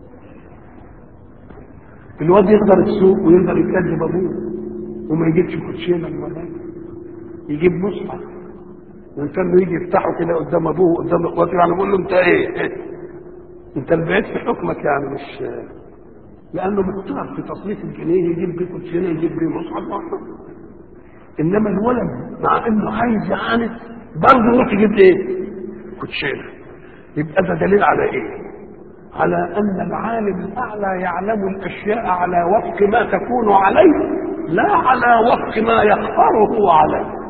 الواد يقدر يسوق ويقدر يكذب ابوه وما يجيبش كوتشينه المره، يجيب مصحف وكان يجي يفتحه كده قدام ابوه قدام اخواته يعني بيقول له انت ايه؟ إيه؟ انت اللي بعيد في حكمك يعني، مش لانه مضطر في تصريف الجنيه يجيب بيه كوتشينه يجيب بيه مصحف واحد. انما الولد مع انه عايز يعاند برضه يروح يجيب ايه؟ كوتشينه. يبقى ده دليل على ايه؟ على ان العالم الاعلى يعلم الاشياء على وفق ما تكون عليه لا على وفق ما يقهره عليه.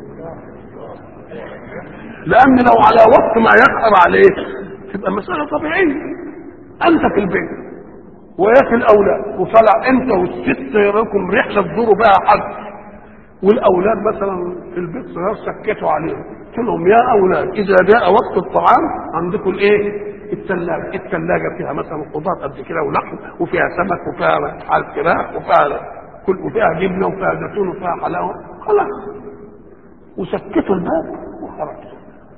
لان لو على وفق ما يقهر عليه تبقى مساله طبيعيه. انت في البيت وياك الاولاد وطلع انت والست يراكم رحله تزوروا بها حد، والاولاد مثلا في البيت صغار سكتوا عليهم، قلت لهم يا اولاد اذا جاء وقت الطعام عندكم الايه؟ الثلاجه. الثلاجه فيها مثلا خضار قد كده ولحم وفيها سمك وفيها حال فراخ وفيها كل وفيها جبنه وفيها زيتون وفيها حلاوه، خلاص. وسكتوا الباب وخرجوا.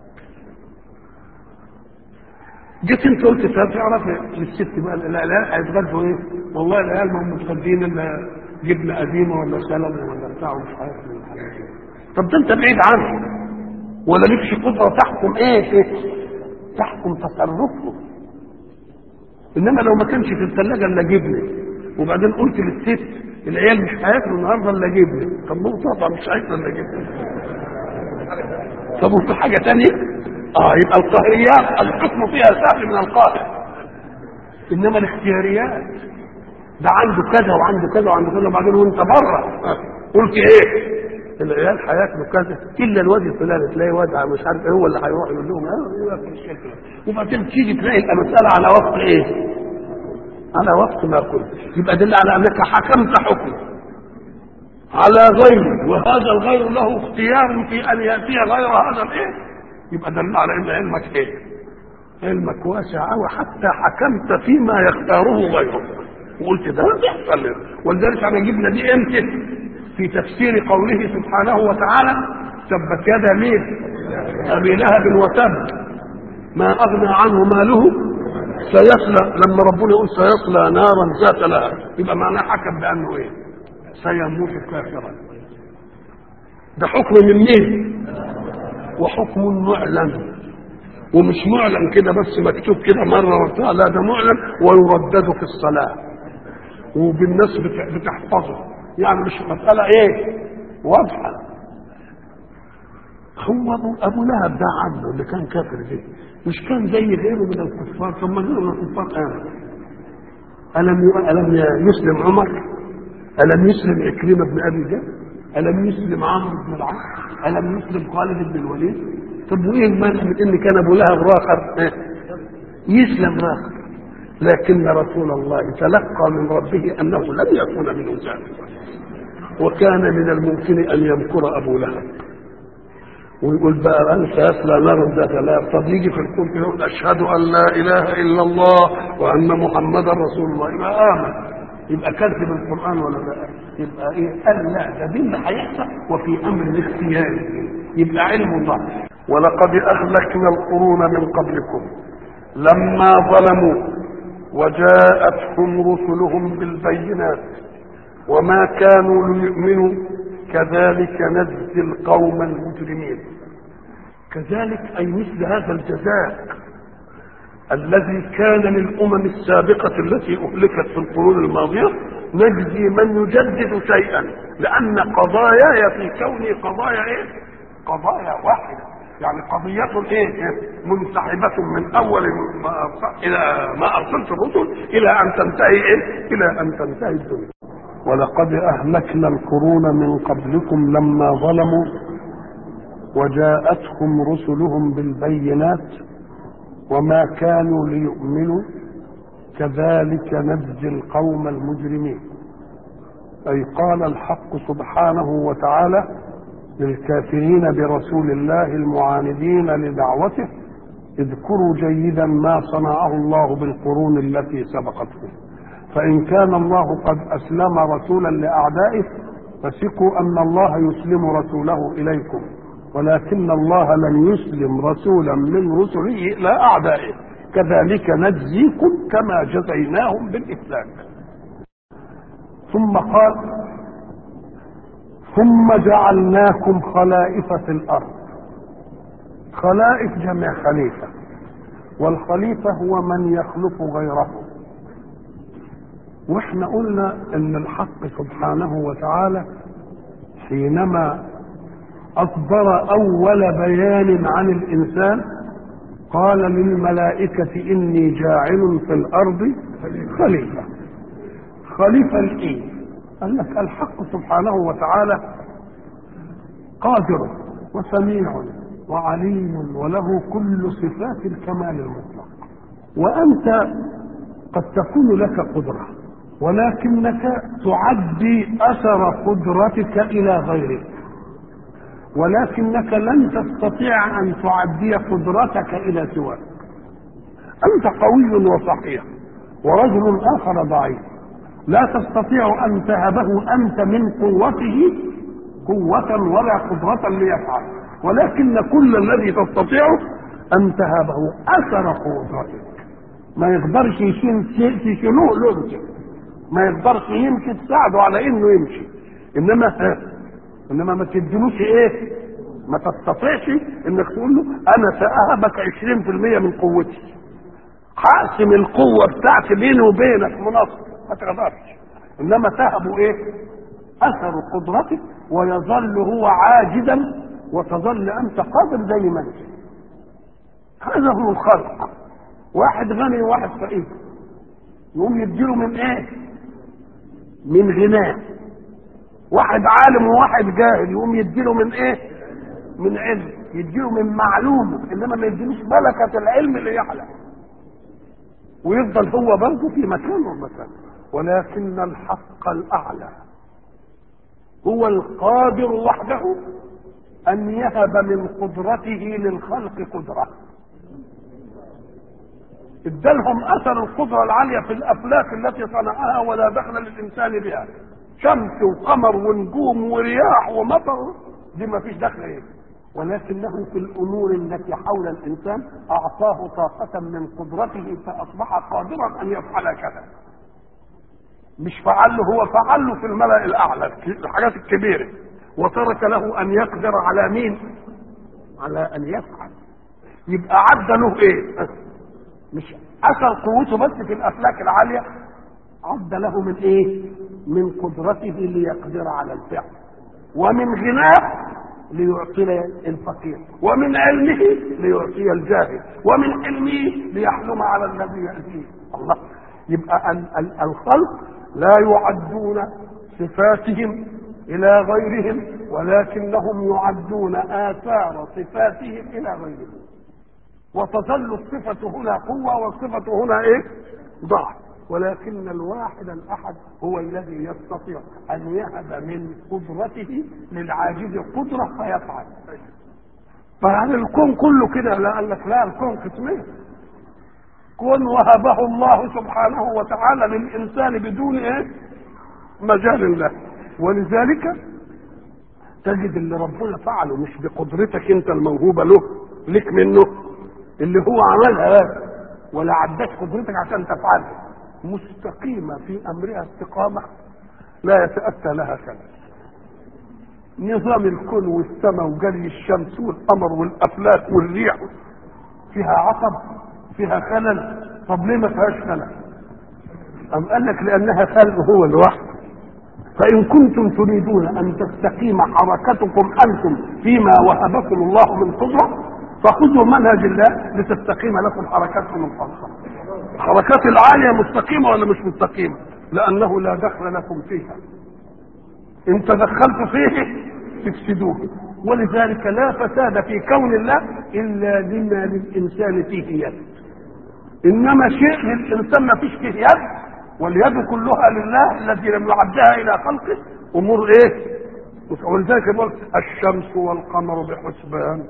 جيت انت قلت تعرف للست بقى العيال هيتغدوا ايه؟ والله العيال ما هم متغدين الا جبنه قديمه ولا سلمه ولا بتاع مش عارف من الحاجات دي. طب ده انت بعيد عنه ولا لكش قدره تحكم ايه؟ تحكم تصرفه. انما لو ما كانش في الثلاجه الا جبنه وبعدين قلت للست العيال مش هياكلوا النهارده الا جبنه، طب مو طبعا مش هياكلوا الا جبنه. طب وفي حاجه ثانيه؟ اه يبقى القهريات الحكم فيها سهل من القاهر، انما الاختياريات ده عنده كذا وعنده كذا وعنده كذا وبعدين وانت بره قلت ايه؟ العيال هياكلوا كذا الا الواد الفلاني، تلاقي واد مش عارف ايه هو اللي هيروح يقول لهم اه ياكل الشكل، وبعدين تيجي تلاقي المساله على وفق ايه؟ على وفق ما قلت. يبقى دل على انك حكمت حكم على غيره وهذا الغير له اختيار في ان ياتي غير هذا الايه؟ يبقى دل على ان علمك ايه؟ علمك واسع قوي حتى حكمت فيما يختاره غيره وقلت ده بيحصل. ولذلك احنا جبنا دي امتى؟ في تفسير قوله سبحانه وتعالى تبت يدا مين؟ ابي لهب وتب ما اغنى عنه ماله سيصلى. لما ربنا يقول سيصلى نارا ذات لهب يبقى معناه حكم بانه ايه؟ سيموت كافرا. ده حكم من مين؟ وحكم معلن، ومش معلن كده بس مكتوب كده مره وبتاع، لا ده معلن ويردد في الصلاه وبالناس بتحفظه، يعني مش مساله ايه؟ واضحه. هو ابو لهب ده عبده اللي كان كافر ده مش كان زي غيره من الكفار؟ ثم غيره من الكفار امن. الم الم يسلم عمر؟ الم يسلم عكرمه بن ابي جهل؟ الم يسلم عمرو بن العاص؟ الم يسلم خالد بن الوليد؟ طب وايه المانع من ان كان ابو لهب راخر يسلم راخر؟ لكن رسول الله تلقى من ربه انه لم يكون منه ذلك، وكان من الممكن ان يمكر ابو لهب ويقول بقى انت يصلى نار ذات لهب. طب يجي في الكون يقول اشهد ان لا اله الا الله وان محمدا رسول الله، يبقى امن، يبقى كذب القران ولا لا؟ يبقى ايه؟ قال لا ده دي اللي هيحصل وفي امر الاختيار، يبقى علم الله. ولقد اهلكنا القرون من قبلكم لما ظلموا وجاءتهم رسلهم بالبينات وما كانوا ليؤمنوا كذلك نجزي القوم المجرمين. كذلك أي مثل هذا الجزاء الذي كان للأمم السابقة التي أهلكت في القرون الماضية نجزي من يجدد شيئا، لأن قضاياي في كوني قضايا إيه؟ قضايا واحدة، يعني قضية إيه؟ منسحبة من أول ما أرسل إلى ما أرسلت الرسل إلى أن تنتهي إيه؟ إلى أن تنتهي الدنيا. ولقد أهلكنا القرون من قبلكم لما ظلموا وجاءتهم رسلهم بالبينات وما كانوا ليؤمنوا كذلك نجزي القوم المجرمين. أي قال الحق سبحانه وتعالى للكافرين برسول الله المعاندين لدعوته اذكروا جيدا ما صنعه الله بالقرون التي سبقتكم، فإن كان الله قد أسلم رسولا لأعدائه فثقوا أن الله يسلم رسوله إليكم، ولكن الله لم يسلم رسولا من رسله إلى أعدائه، كذلك نجزيكم كما جزيناهم بالإسلام. ثم قال ثم جعلناكم خلائف في الأرض. خلائف جمع خليفة، والخليفة هو من يخلف غيره. واحنا قلنا ان الحق سبحانه وتعالى حينما اصدر اول بيان عن الانسان قال للملائكة اني جاعل في الارض خليفة. خليفة الايه؟ قال لك الحق سبحانه وتعالى قادر وسميع وعليم وله كل صفات الكمال المطلق، وانت قد تكون لك قدرة ولكنك تعدي اثر قدرتك الى غيرك، ولكنك لن تستطيع ان تعدي قدرتك الى سواك. انت قوي وصحيح ورجل اخر ضعيف، لا تستطيع ان تهبه انت من قوته قوة ولا قدرة ليفعل، ولكن كل الذي تستطيعه ان تهبه اثر قدرتك. ما يقدرش يشيلوه لومته، ما يقدرش يمشي تساعده على انه يمشي، انما انما ما تديلوش ايه، ما تستطيعش انك تقول له انا ساهبك عشرين في المية من قوتي، هقسم القوه بتاعتي بيني وبينك مناصفه، ما تقدرش. انما تهبه ايه؟ اثر قدرتك، ويظل هو عاجزا وتظل انت قادر زي ما انت. هذا هو الخلق. واحد غني وواحد فقير، يقوم يديله من ايه؟ من غناه. واحد عالم وواحد جاهل، يقوم يديله من ايه؟ من علم. يديله من معلومه، انما ما يديلوش ملكه العلم اللي يعلم، ويفضل هو برضه في مكانه مكان. ولكن الحق الاعلى هو القادر وحده ان يهب من قدرته للخلق قدره. ادالهم اثر القدره العاليه في الافلاك التي صنعها ولا دخل للانسان بها، شمس وقمر ونجوم ورياح ومطر، دي ما فيش دخل ايه. ولكنه في الامور التي حول الانسان اعطاه طاقه من قدرته فاصبح قادرا ان يفعل كذا. مش فعل له، هو فعل له في الملأ الاعلى الحاجات الكبيره، وترك له ان يقدر على مين؟ على ان يفعل. يبقى عدى له ايه؟ مش اثر قوته بس في الافلاك العاليه، عد له من ايه؟ من قدرته ليقدر على الفعل، ومن غناه ليعطي الفقير، ومن علمه ليعطي الجاهل، ومن علمه ليحلم على الذي يأتيه. الله. يبقى ال- ال- الخلق لا يعدون صفاتهم الى غيرهم، ولكنهم يعدون اثار صفاتهم الى غيرهم، وتظل الصفة هنا قوة والصفة هنا ايه؟ ضعف. ولكن الواحد الاحد هو الذي يستطيع ان يهب من قدرته للعاجز قدرة فيفعل. فهل الكون كله كده؟ لا، قال لك لا، الكون قسمين. كون وهبه الله سبحانه وتعالى للانسان بدون ايه؟ مجال له. ولذلك تجد اللي ربنا فعله مش بقدرتك انت الموهوبة له لك منه، اللي هو عملها ولا عدت قدرتك عشان تفعلها، مستقيمة في امرها استقامة لا يتأتى لها كلام. نظام الكون والسماء وجري الشمس والقمر والافلاك والريح فيها عصب، فيها خلل. طب ليه ما فيهاش خلل؟ أم قال لك لانها خلق هو لوحده. فان كنتم تريدون ان تستقيم حركتكم انتم فيما وهبكم الله من قدره، فخذوا منهج الله لتستقيم لكم حركاتكم الخاصه. حركات العاليه مستقيمه ولا مش مستقيمه؟ لانه لا دخل لكم فيها. ان تدخلتوا فيه تفسدوه. ولذلك لا فساد في كون الله الا لما للانسان فيه يد. انما شيء للانسان ما فيش فيه يد، واليد كلها لله الذي لم يعدها الى خلقه امور ايه؟ ولذلك يقول الشمس والقمر بحسبان.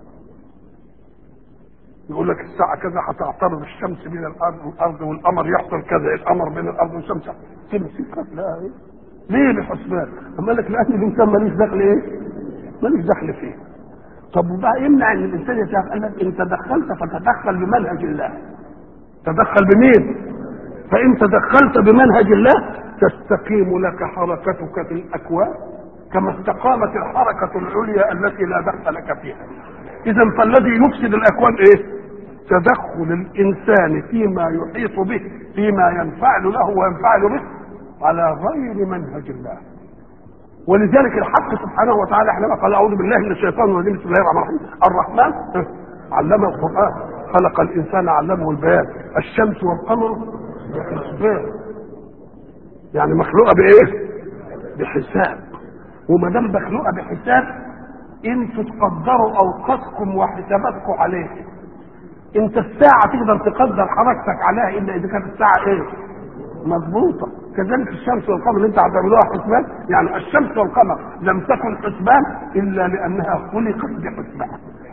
يقول لك الساعه كذا هتعترض الشمس بين الارض والارض والقمر يحصل كذا، القمر بين الارض والشمس تمسك. لا ايه؟ ليه بحسبان؟ اما لك لان الانسان ماليش دخل ايه؟ ماليش دخل فيه. طب وبقى يمنع ان الانسان يتعرف؟ قال لك ان تدخلت فتدخل بمنهج الله. تدخل بمين؟ فان تدخلت بمنهج الله تستقيم لك حركتك في الاكوان كما استقامت الحركه العليا التي لا دخل لك فيها. اذا فالذي يفسد الاكوان ايه؟ تدخل الانسان فيما يحيط به، فيما ينفعل له وينفعل به على غير منهج الله. ولذلك الحق سبحانه وتعالى حينما قال اعوذ بالله من الشيطان الرجيم بسم الله الرحمن الرحيم الرحمن علم القران خلق الانسان علمه البيان الشمس والقمر بحسبان، يعني مخلوقه بايه؟ بحساب. وما دام مخلوقه بحساب انتوا تقدروا اوقاتكم وحساباتكم عليه. انت الساعه تقدر تقدر حركتك عليها الا اذا كانت الساعه ايه؟ مضبوطه. كذلك الشمس والقمر اللي انت هتعملوها حسبان، يعني الشمس والقمر لم تكن حسبان الا لانها خلقت بحسبان.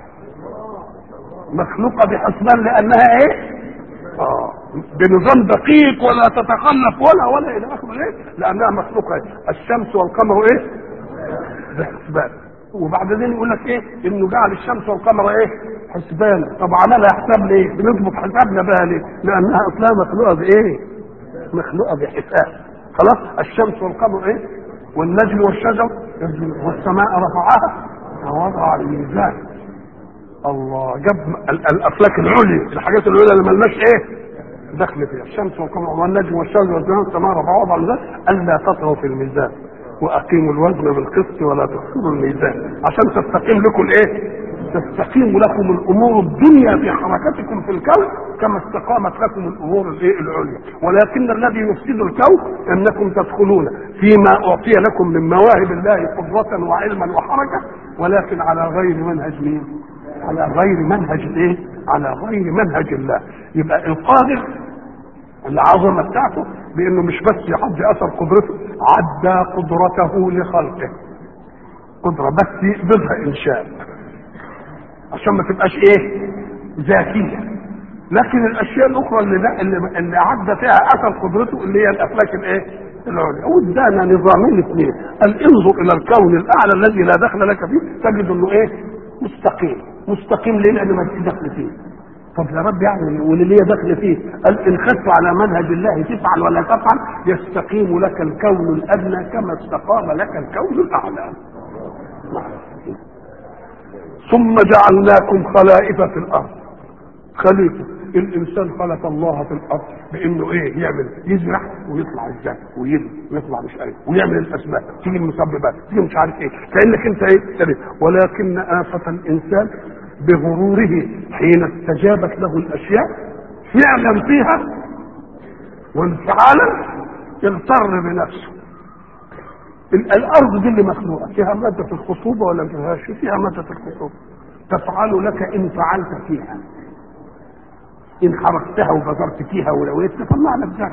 مخلوقه بحسبان لانها ايه؟ اه بنظام دقيق ولا تتخلف ولا ولا الى اخره. ايه؟ لانها مخلوقه ايه؟ الشمس والقمر ايه؟ بحسبان. وبعدين يقول لك ايه؟ انه جعل الشمس والقمر ايه؟ حسبان. طب عملها حساب ليه؟ بنضبط حسابنا بقى ليه؟ لانها اصلا مخلوقه بايه؟ مخلوقه بحساب. خلاص. الشمس والقمر ايه؟ والنجم والشجر والسماء رفعها ووضع الميزان. الله جاب الافلاك العليا، الحاجات العليا اللي ملناش ايه دخل فيها، الشمس والقمر والنجم والشجر والزمان والسماء رفعها ووضع الميزان الا تطغوا في الميزان واقيموا الوزن بالقسط ولا تخسروا الميزان، عشان تستقيم لكم الايه؟ تستقيم لكم الامور الدنيا في حركتكم في الكون كما استقامت لكم الامور الايه العليا. ولكن الذي يفسد الكون انكم تدخلون فيما اعطي لكم من مواهب الله قدرة وعلما وحركة، ولكن على غير منهج مين؟ على غير منهج الايه؟ على غير منهج الله. يبقى القادر العظمه بتاعته بانه مش بس يعدي اثر قدرته، عدى قدرته لخلقه قدره بس يقبضها انشاء عشان ما تبقاش ايه ذاتيه. لكن الاشياء الاخرى اللي اللي, اللي عدى فيها اثر قدرته اللي هي الافلاك الايه العليا. وادانا نظامين اثنين، قال انظر الى الكون الاعلى الذي لا دخل لك فيه تجد انه ايه مستقيم. مستقيم ليه؟ لان ما فيش دخل فيه. طب يا رب يعني واللي ليه دخل فيه؟ قال ان خدت على منهج الله تفعل ولا تفعل يستقيم لك الكون الادنى كما استقام لك الكون الاعلى. ثم جعلناكم خلائف في الارض. خليفه الانسان خلق الله في الارض بانه ايه يعمل؟ يزرع ويطلع الزرع ويبني ويطلع مش عارف ويعمل الاسباب، تيجي المسببات تيجي مش عارف ايه، كانك انت ايه تبي. ولكن آفة الانسان بغروره حين استجابت له الاشياء فعلا فيها وانفعالا اغتر بنفسه. الارض دي اللي مخلوقه فيها ماده الخصوبه ولا ما فيهاش؟ فيها ماده الخصوبه. تفعل لك ان فعلت فيها، ان حركتها وبذرت فيها ولويت تطلع لك زرع.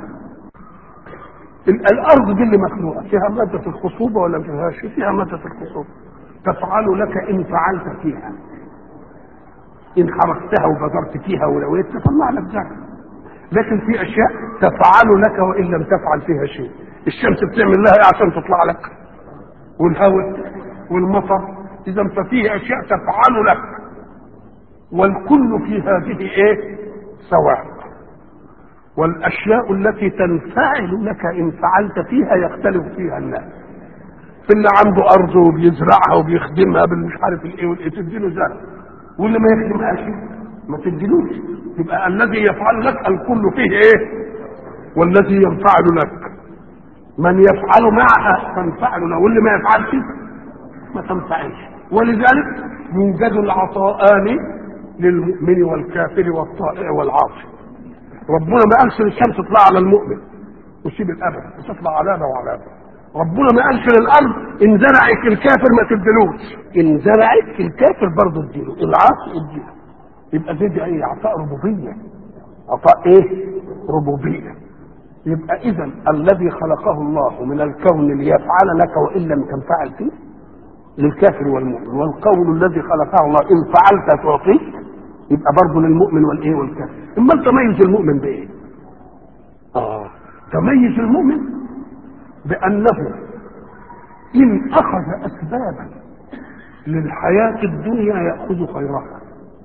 الارض دي اللي مخلوقه فيها ماده الخصوبه ولا ما فيهاش؟ فيها ماده الخصوبه. تفعل لك ان فعلت فيها، ان حركتها وبذرت فيها ولويت تطلع لك زرع. لكن في اشياء تفعل لك وان لم تفعل فيها شيء. الشمس بتعمل لها ايه عشان تطلع لك؟ والهواء والمطر. اذا ففيه اشياء تفعل لك، والكل في هذه ايه سواء. والاشياء التي تنفعل لك ان فعلت فيها يختلف فيها الناس. في اللي عنده ارض وبيزرعها وبيخدمها بالمش عارف الايه والايه تديله زرع، واللي ما يخدمهاش ما تديلوش. يبقى الذي يفعل لك الكل فيه ايه والذي ينفعل لك. من يفعل معها تنفعل له، واللي ما يفعلش ما تنفعلش. ولذلك يوجد العطاءان للمؤمن والكافر والطائع والعاصي. ربنا ما قالش للشمس تطلع على المؤمن وسيب الابد وتطلع على ده وعلى ده. ربنا ما قالش للارض ان زرعك الكافر ما تدلوش، ان زرعك الكافر برضه اديله، العاصي اديله. يبقى دي, دي ايه عطاء ربوبيه. عطاء ايه ربوبيه. يبقى اذا الذي خلقه الله من الكون ليفعل لك وان لم تنفعل فيه للكافر والمؤمن، والقول الذي خلقه الله ان فعلت تعطيك يبقى برضه للمؤمن والايه والكافر. اما تميز المؤمن بايه؟ اه تميز المؤمن بانه ان اخذ اسبابا للحياه الدنيا ياخذ خيرها،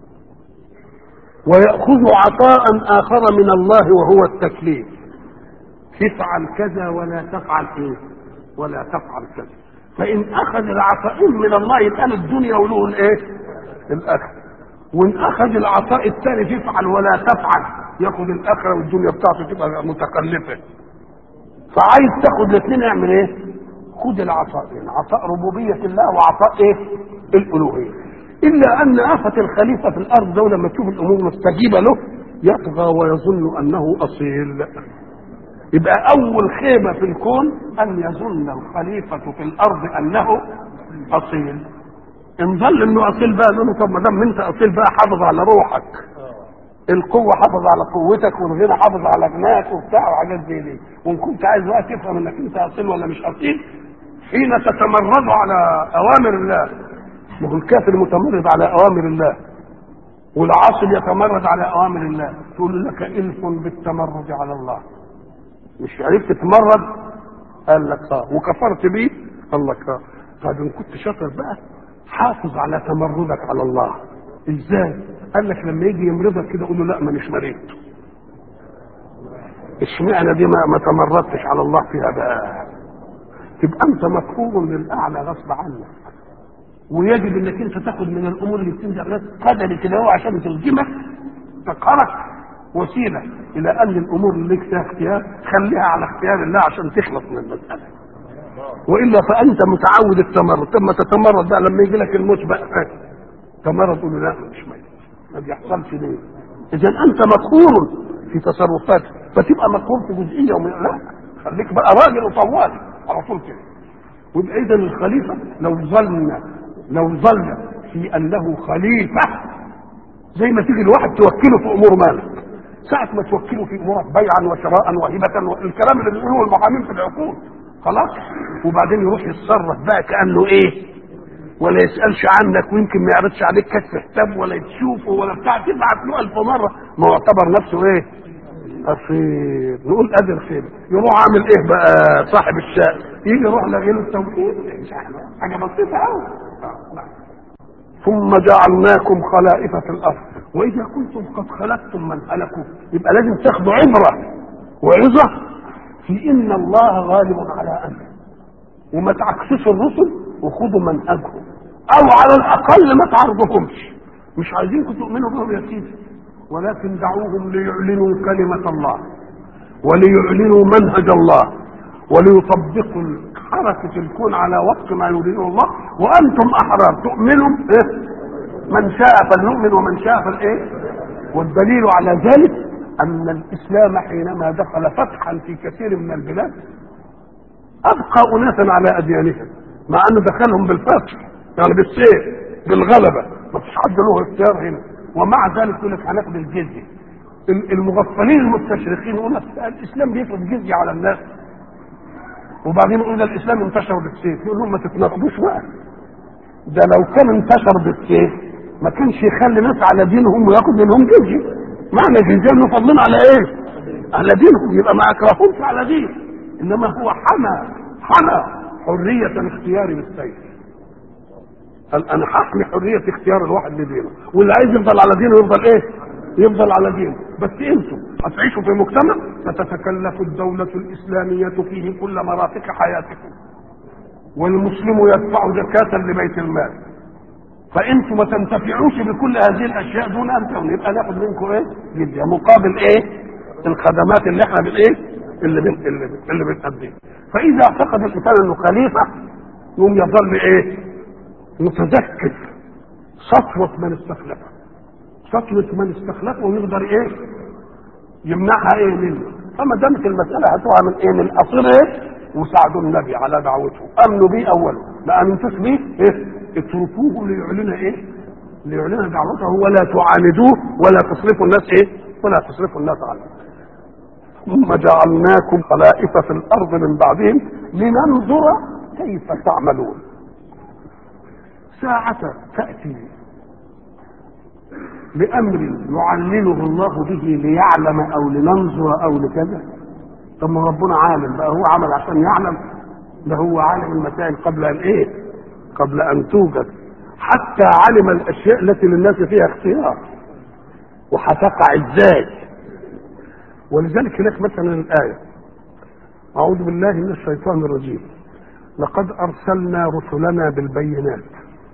وياخذ عطاء اخر من الله وهو التكليف. تفعل كذا ولا تفعل ايه ولا تفعل كذا. فان اخذ العطاء من الله يبقى الدنيا وله الايه الاخره، وان اخذ العطاء الثاني تفعل ولا تفعل ياخذ الاخره والدنيا بتاعته تبقى متكلفه. فعايز تاخذ الاثنين اعمل ايه؟ خذ العطاءين، عطاء ربوبيه الله وعطاء ايه الالوهيه. الا ان آفة الخليفه في الارض ده لما تشوف الامور مستجيبه له يطغى ويظن انه اصيل. يبقى اول خيبه في الكون ان يظن الخليفه في الارض انه اصيل. ان ظل انه اصيل بقى له طب ما دام انت اصيل بقى حافظ على روحك، القوه حافظ على قوتك والغنى حافظ على غناك وبتاع وحاجات زي دي. وان كنت عايز بقى تفهم انك انت اصيل ولا مش اصيل حين تتمرد على اوامر الله. ما هو الكافر متمرد على اوامر الله والعاصي يتمرد على اوامر الله. تقول لك الف بالتمرد على الله. مش عرفت تتمرد؟ قال لك اه. وكفرت بيه؟ قال لك اه. طيب ان كنت شاطر بقى حافظ على تمردك على الله. ازاي؟ قال لك لما يجي يمرضك كده قول له لا مانيش مريض. اشمعنى دي ما, ما تمردتش على الله فيها بقى؟ تبقى انت مقهور للاعلى غصب عنك، ويجب انك انت تاخد من الامور اللي بتنزل عليك قدر كده هو عشان تلزمك تقهرك وسيله الى ان الامور اللي لك فيها اختيار خليها على اختيار الله عشان تخلص من المساله. والا فانت متعود التمرد، ثم تتمرد بقى لما يجي لك الموت بقى تمرد تقول له لا مش ميت ما بيحصلش ليه. اذا انت مقهور في تصرفاتك، فتبقى مقهور في جزئيه ومن لا خليك بقى راجل وطوالي على طول كده. ويبقى اذا الخليفه لو ظل لو ظل في انه خليفه زي ما تيجي الواحد توكله في امور مالك، ساعه ما توكله في امورك بيعا وشراء وهبه والكلام اللي بيقولوه المحامين في العقود خلاص، وبعدين يروح يتصرف بقى كانه ايه ولا يسالش عنك، ويمكن ما يعرضش عليك كشف حساب ولا تشوفه ولا بتاع، تبعت له ألف مره ما هو اعتبر نفسه ايه اخير. نقول ادي الخير يروح عامل ايه بقى صاحب الشأن يجي يروح لغير التوكيل حاجه بسيطه قوي. ثم جعلناكم خلائف في الارض واذا كنتم قد خلقتم من هلكوا يبقى لازم تاخدوا عبره وعظه في ان الله غالب على امره، وما تعكسوش الرسل وخدوا منهجهم، او على الاقل ما تعرضهمش. مش عايزينكم تؤمنوا بهم يا سيدي، ولكن دعوهم ليعلنوا كلمه الله وليعلنوا منهج الله وليطبقوا حركه الكون على وفق ما يريده الله، وانتم احرار تؤمنوا إيه؟ من شاء فليؤمن ومن شاء فالايه. والدليل على ذلك ان الاسلام حينما دخل فتحا في كثير من البلاد ابقى اناسا على اديانهم، مع انه دخلهم بالفتح يعني بالسيف بالغلبه، ما فيش حد له اختيار هنا، ومع ذلك يقول لك هناخد الجزيه. المغفلين المستشرقين يقول لك الاسلام بيفرض جزيه على الناس، وبعدين يقول الاسلام انتشر بالسيف، يقول لهم ما تتناقضوش بقى، ده لو كان انتشر بالسيف ما كانش يخلي ناس على دينهم وياخد منهم جزيه. معنى الجزيه انه فضلنا على ايه؟ على دينهم، يبقى ما اكرههمش على دين، انما هو حمى حمى حريه الاختيار بالسيف. قال انا هحمي حريه اختيار الواحد لدينه، واللي عايز يفضل على دينه يفضل ايه؟ يفضل على دينه. بس انتم هتعيشوا في مجتمع فتتكلف الدوله الاسلاميه فيه كل مرافق حياتكم، والمسلم يدفع زكاه لبيت المال، فانتم ما تنتفعوش بكل هذه الاشياء دون ان تكونوا، يبقى ناخد منكم ايه؟ جزيه مقابل ايه؟ الخدمات اللي احنا بالايه؟ اللي بن اللي, بن اللي بنقدمها. فاذا اعتقد الانسان انه خليفه يوم يظل ايه؟ متذكر سطوه من استخلفه، سطوه من استخلفه ويقدر ايه؟ يمنعها ايه منه. فما دامت المساله هتقع من ايه؟ من الاصيل ايه؟ وساعدوا النبي على دعوته، امنوا به اولا، ما امنتوش به ايه؟ اتركوه ليعلن ايه؟ ليعلن دعوته ولا تعاندوه ولا تصرفوا الناس ايه؟ ولا تصرفوا الناس عنه. ثم جعلناكم خلائف في الارض من بعدهم لننظر كيف تعملون. ساعة تأتي بأمر يعلله الله به ليعلم أو لننظر أو لكذا، طب ما ربنا عالم بقى، هو عمل عشان يعلم؟ ده هو عالم المسائل قبل أن إيه؟ قبل أن توجد، حتى علم الأشياء التي للناس فيها اختيار وهتقع إزاي. ولذلك هناك مثلا الآية أعوذ بالله من الشيطان الرجيم لقد أرسلنا رسلنا بالبينات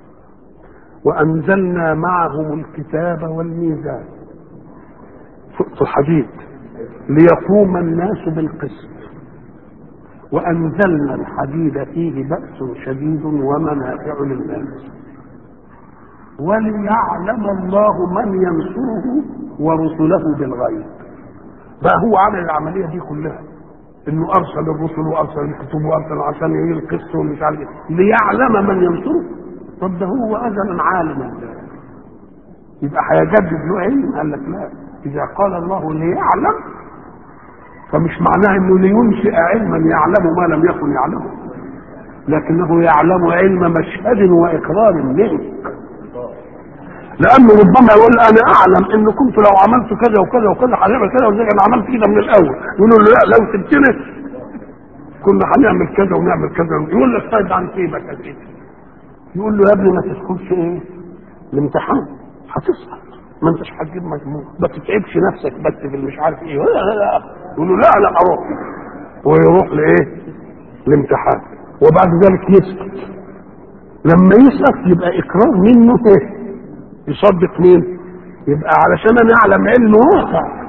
وأنزلنا معهم الكتاب والميزان سورة الحديد ليقوم الناس بالقسط وأنزلنا الحديد فيه بأس شديد ومنافع للناس وليعلم الله من ينصره ورسله بالغيب. بقى هو عمل العملية دي كلها، انه ارسل الرسل وارسل الكتب وارسل عشان يجي القسط ومش عارف ايه ليعلم من ينصره. طب ده هو ازلا عالما، يبقى هيجدد له علم؟ قال لك لا، اذا قال الله ليعلم فمش معناه انه لينشئ علما يعلم ما لم يكن يعلمه، لكنه يعلم علم مشهد واقرار منه، لانه ربما يقول انا اعلم ان كنت لو عملت كذا وكذا وكذا هنعمل كذا، وزي انا عملت كده من الاول، يقولوا له لا لو سبتني كنا هنعمل كذا ونعمل كذا، يقول لك طيب عن سيبك يا سيدي، يقول له يا ابني ما تدخلش ايه الامتحان هتسقط، ما انتش هتجيب مجموع، ما تتعبش نفسك بس في مش عارف ايه، لا لا لا، يقول له لا لا اروح، ويروح لايه الامتحان وبعد ذلك يسكت. لما يسكت يبقى اقرار منه ايه؟ يصدق مين؟ يبقى علشان انا اعلم علم واقع،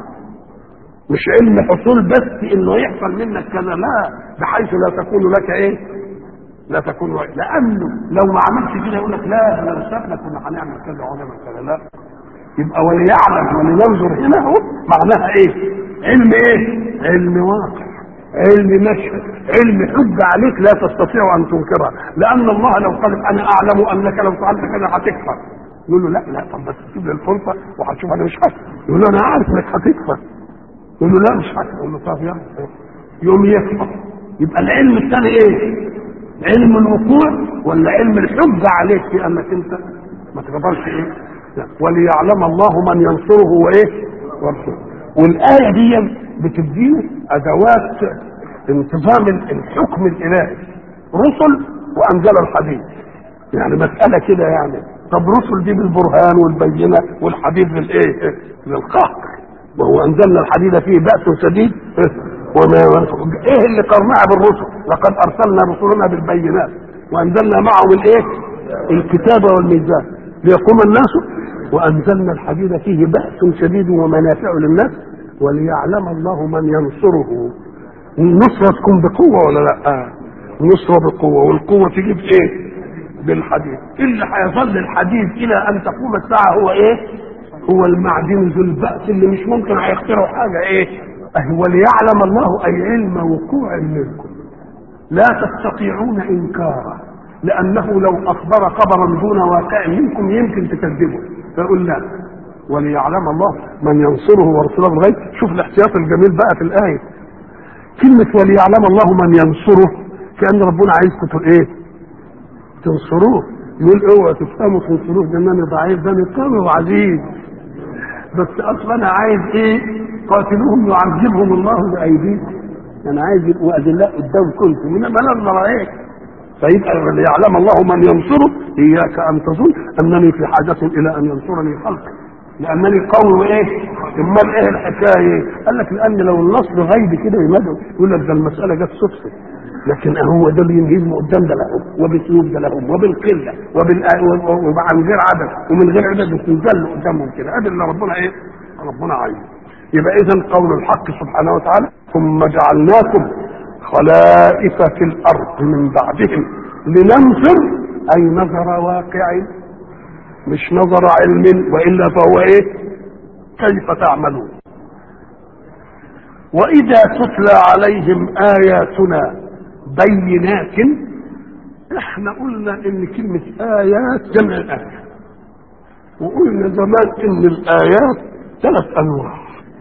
مش علم حصول بس انه يحصل منك كذا، لا، بحيث لا تكون لك ايه؟ لا تكون لك، لانه لو ما عملتش كده يقول لك لا احنا رسالنا كنا هنعمل كذا وهنعمل كذا، لا. يبقى وليعلم ولينظر هنا اهو معناها ايه؟ علم ايه؟ علم واقع، علم مشهد، علم حجه عليك لا تستطيع ان تنكرها، لان الله لو قال انا اعلم انك لو فعلت كذا هتكفر، يقول له لا لا طب بس سيب لي الفرصه وهتشوف انا مش هكفر، يقول له انا عارف انك هتكفر، يقول له لا مش هكفر، يقول له طب يلا، يوم يكفر. يبقى العلم الثاني ايه؟ علم الوقوع ولا علم الحجه عليك في انك انت ما تقدرش ايه؟ لا. وليعلم الله من ينصره وايه؟ ورسوله. والايه دي بتدينا ادوات انتظام الحكم الالهي، رسل وانزل الحديد، يعني مساله كده يعني. طب رسل دي بالبرهان والبينه، والحديد بالايه؟ للقهر. وهو انزلنا الحديد فيه باس شديد، وما ايه اللي قرنها بالرسل؟ لقد ارسلنا رسلنا بالبينات وانزلنا معهم الايه؟ الكتاب والميزان ليقوم الناس، وانزلنا الحديد فيه باس شديد ومنافع للناس وليعلم الله من ينصره. النصره تكون بقوه ولا لا؟ النصره بقوه، والقوه تيجي بايه؟ بالحديد. اللي هيظل الحديد الى ان تقوم الساعه هو ايه؟ هو المعدن ذو البأس اللي مش ممكن هيخترعوا حاجه ايه؟ وليعلم الله اي علم وقوع منكم لا تستطيعون انكاره، لانه لو اخبر خبرا دون واقع منكم يمكن تكذبه، فيقول لا. وليعلم الله من ينصره ورسوله بالغيب. شوف الاحتياط الجميل بقى في الايه، كلمه وليعلم الله من ينصره، كان ربنا عايزكم ايه؟ تنصروه. يقول اوعوا تفهموا تنصروه ده انني ضعيف، ده انا قوي وعزيز، بس اصلا انا عايز ايه؟ قاتلوهم يعذبهم الله بايديكم، انا عايز يبقوا اذلاء قدامكم، انما انا ضعيف. فيبقى يعلم الله من ينصره. اياك ان تظن انني في حاجه الى ان ينصرني خلقي لانني قوي وايه؟ امال ايه الحكايه؟ قال لك لان لو النصر غيبي كده يمدوا يقول لك ده المساله جت صدفه، لكن هو ده اللي ينهزم قدام ده لهم، وبسيوف ده لهم، وبالقله، وعن غير عدد ومن غير عدد وتنزل قدامهم كده. ادي اللي ربنا ايه؟ ربنا عايز. يبقى اذا قول الحق سبحانه وتعالى ثم جعلناكم خلائف في الارض من بعدهم لننظر، اي نظر واقع مش نظر علم، والا فهو ايه؟ كيف تعملون. واذا تتلى عليهم اياتنا بينات، احنا قلنا ان كلمة ايات جمع الايه، وقلنا زمان ان الايات ثلاث انواع.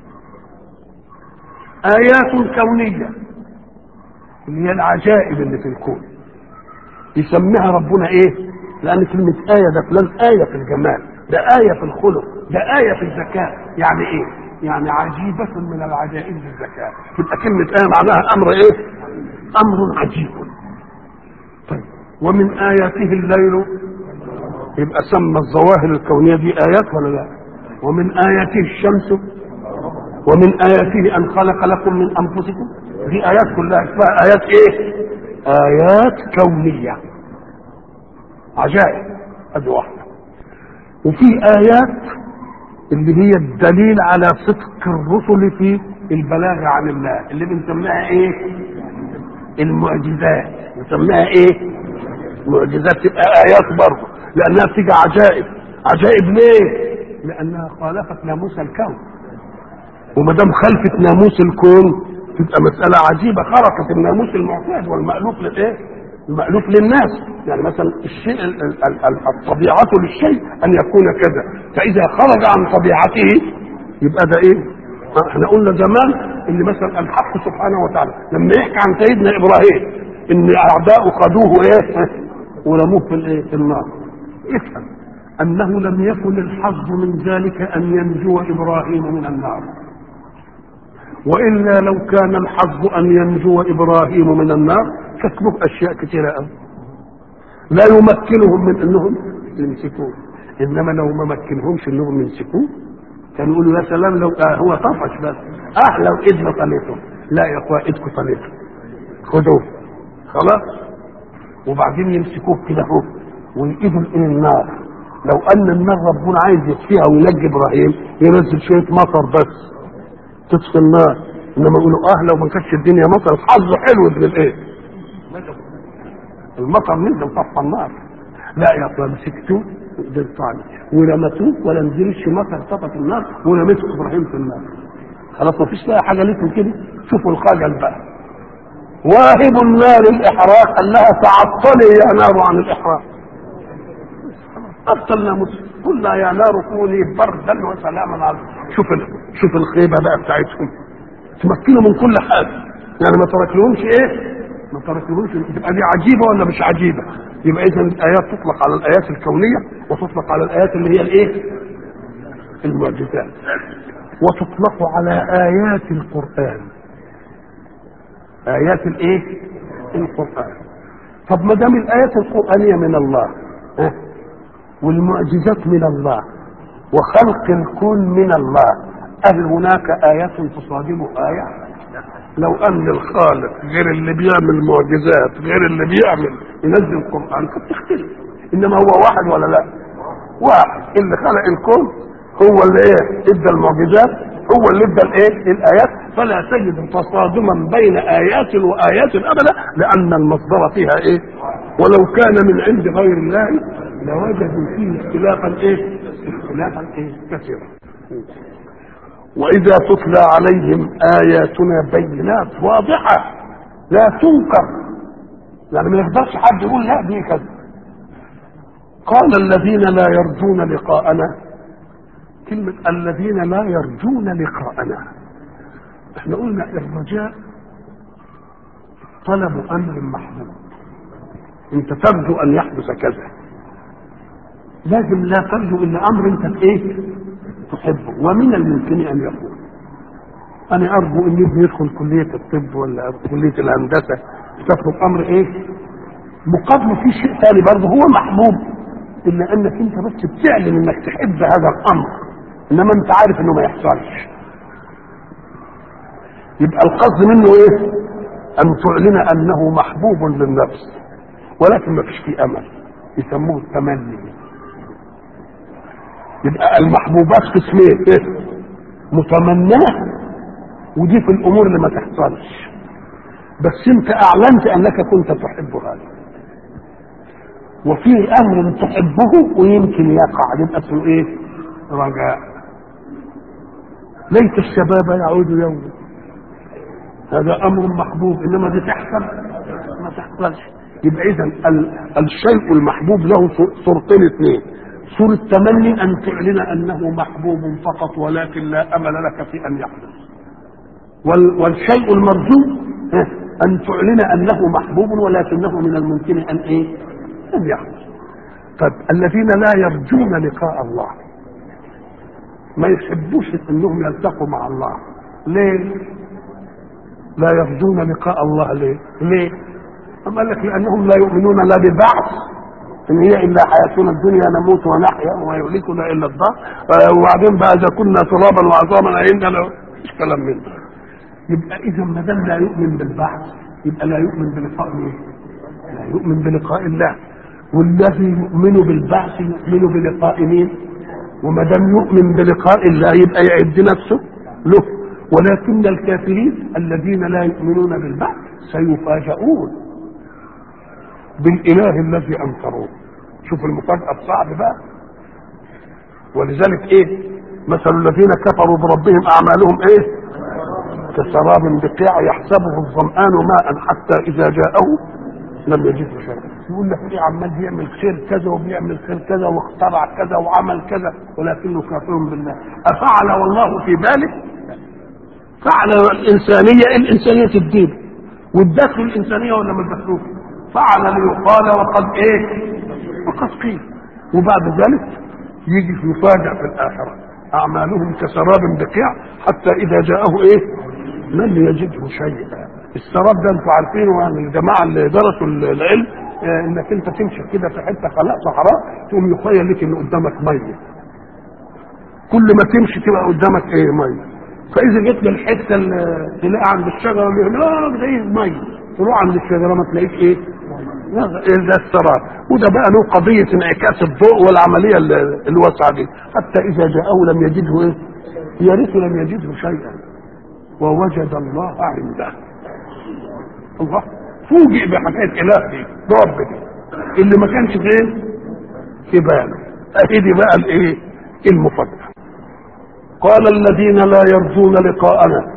ايات كونية اللي هي العجائب اللي في الكون، يسميها ربنا ايه؟ لان كلمة اية ده فلان اية في الجمال، ده اية في الخلق، ده اية في الذكاء. يعني ايه؟ يعني عجيبة من العجائب الذكاء. تبقى كلمة ايه معناها امر ايه؟ امر عجيب. طيب ومن اياته الليل، يبقى سمى الظواهر الكونية دي ايات ولا لا؟ ومن اياته الشمس، ومن اياته ان خلق لكم من انفسكم، دي ايات كلها اسمها ايات ايه؟ ايات كونية عجائب، ادي واحدة. وفي ايات اللي هي الدليل على صدق الرسل في البلاغ عن الله، اللي بنسميها ايه؟ المعجزات. بنسميها ايه؟ معجزات. تبقى ايات برضه لانها بتيجي عجائب. عجائب ليه؟ لانها خالفت ناموس الكون، وما دام خالفت ناموس الكون تبقى مساله عجيبه، خرقت الناموس المعتاد والمألوف للايه؟ المألوف للناس. يعني مثلا الشيء الطبيعه للشيء ان يكون كذا، فاذا خرج عن طبيعته يبقى ده ايه؟ احنا قلنا زمان ان مثلا الحق سبحانه وتعالى لما يحكي عن سيدنا ابراهيم ان اعداؤه خدوه ايه؟ ورموه في الايه؟ في النار. افهم انه لم يكن الحظ من ذلك ان ينجو ابراهيم من النار، والا لو كان الحظ ان ينجو ابراهيم من النار كتبوا اشياء كثيره قوي لا يمكنهم من انهم يمسكوه. انما لو ما مكنهمش انهم يمسكوه كانوا يقولوا يا سلام لو آه هو طفش بس، اه لو ايدنا طليته. لا يا اخوة ايدكم طليته، خدوه خلاص. وبعدين يمسكوه كده اهو ويقيدوا الى النار. لو ان النار ربنا عايز يطفيها وينجي ابراهيم ينزل شويه مطر بس تطفي النار، انما يقولوا اه لو ما كانتش الدنيا مطر حظه حلو ابن الايه المطر نزل طفى النار. لا يا اخوان مسكتوه قدرتوا عليه ورمتوه ولا نزلش مطر طفت النار ورميتوا ابراهيم في النار. خلاص ما فيش بقى حاجه لكم كده. شوفوا الخجل بقى. واهب النار الاحراق قال لها تعطلي يا نار عن الاحراق. أبطلنا مسلم قلنا يا نار كوني بردا وسلاما على. شوف شوف الخيبة بقى بتاعتهم تمكنوا من كل حاجة يعني ما تركلهمش ايه ما تركلهمش. تبقى دي عجيبة ولا مش عجيبة؟ يبقى إذا الآيات تطلق على الآيات الكونية وتطلق على الآيات اللي هي الايه المعجزات وتطلق على آيات القرآن. آيات الايه القرآن. طب ما دام الآيات القرآنية من الله ها والمعجزات من الله وخلق الكون من الله، هل هناك آية تصادم آية؟ لو أن الخالق غير اللي بيعمل معجزات غير اللي بيعمل ينزل القرآن كنت تختلف. إنما هو واحد ولا لا؟ واحد اللي خلق الكون هو اللي ايه ادى المعجزات هو اللي ادى الايه الآيات. فلا تجد تصادما بين آيات وآيات أبدا لأن المصدر فيها ايه ولو كان من عند غير الله لوجدوا فيه اختلافا ايه اختلافا ايه كثيرا. واذا تتلى عليهم اياتنا بينات واضحه لا تنكر يعني ما يقدرش حد يقول لا دي كذا. قال الذين لا يرجون لقاءنا. كلمه الذين لا يرجون لقاءنا احنا قلنا الرجاء طلب امر محبوب. انت ترجو ان يحدث كذا لازم لا ترجو الا امر انت ايه تحبه. ومن الممكن ان يكون انا ارجو ان ابني يدخل كليه الطب ولا كليه الهندسه تطلب امر ايه مقابله في شيء ثاني برضه هو محبوب الا انك انت بس بتعلن انك تحب هذا الامر انما انت عارف انه ما يحصلش. يبقى القصد منه ايه ان تعلن انه محبوب للنفس ولكن ما فيش فيه امل يسموه التمني. يبقى المحبوبات قسمين ايه متمناه ودي في الامور اللي ما تحصلش بس انت اعلنت انك كنت تحب هذا. وفي امر تحبه ويمكن يقع يبقى اسمه ايه رجاء. ليت الشباب يعود يوما هذا امر محبوب انما دي تحصل ما تحصلش. يبقى اذا الشيء المحبوب له صورتين اثنين. صورة تمني ان تعلن انه محبوب فقط ولكن لا امل لك في ان يحدث. والشيء المرجو ان تعلن انه محبوب ولكنه من الممكن ان ايه ان يحدث. طب الذين لا يرجون لقاء الله ما يحبوش انهم يلتقوا مع الله. ليه لا يرجون لقاء الله؟ ليه ليه أم قال لك لانهم لا يؤمنون لا ببعث ان هي الا حياتنا الدنيا نموت ونحيا وما يهلكنا الا الدهر وبعدين بقى اذا كنا ترابا وعظاما عندنا مفيش كلام من ده. يبقى اذا ما دام لا يؤمن بالبعث يبقى لا يؤمن بلقاء مين؟ لا يؤمن بلقاء الله. والذي يؤمن بالبعث يؤمن بلقاء مين؟ وما دام يؤمن بلقاء الله يبقى يعد نفسه له. ولكن الكافرين الذين لا يؤمنون بالبعث سيفاجؤون بالاله الذي انكروه. شوف المفاجاه الصعب بقى. ولذلك ايه مثل الذين كفروا بربهم اعمالهم ايه كسراب بقيع يحسبه الظمآن ماء حتى اذا جاءه لم يجده شيئا. يقول لك ايه عمال بيعمل خير كذا وبيعمل خير كذا واخترع كذا وعمل كذا ولكنه كافر بالله. افعل والله في باله؟ فعل الانسانيه الانسانيه الدين والدخل الانسانيه ولا ما الدخلوش؟ فعل ليقال وقد ايه وقد قيل. وبعد ذلك يجي يفاجأ في الاخره اعمالهم كسراب بقيع حتى اذا جاءه ايه لم يجده شيئا. السراب ده انتوا عارفينه يعني الجماعه اللي درسوا العلم اه انك انت تمشي كده في حته خلاء صحراء تقوم يخيل لك ان قدامك ميه. كل ما تمشي تبقى قدامك ايه ميه. فاذا جيت للحته اللي تلاقي عند الشجره اللي اه ده ايه ميه تروح عند الشجره ما تلاقيش ايه ده السراب. وده بقى له قضيه انعكاس الضوء والعمليه الواسعه دي. حتى اذا جاءه لم يجده ايه؟ يا ريت لم يجده شيئا ووجد الله عنده. الله فوجئ بحكايه اله دي رب دي اللي ما كانش فين في باله. اهدي بقى الايه المفاجاه. قال الذين لا يرجون لقاءنا،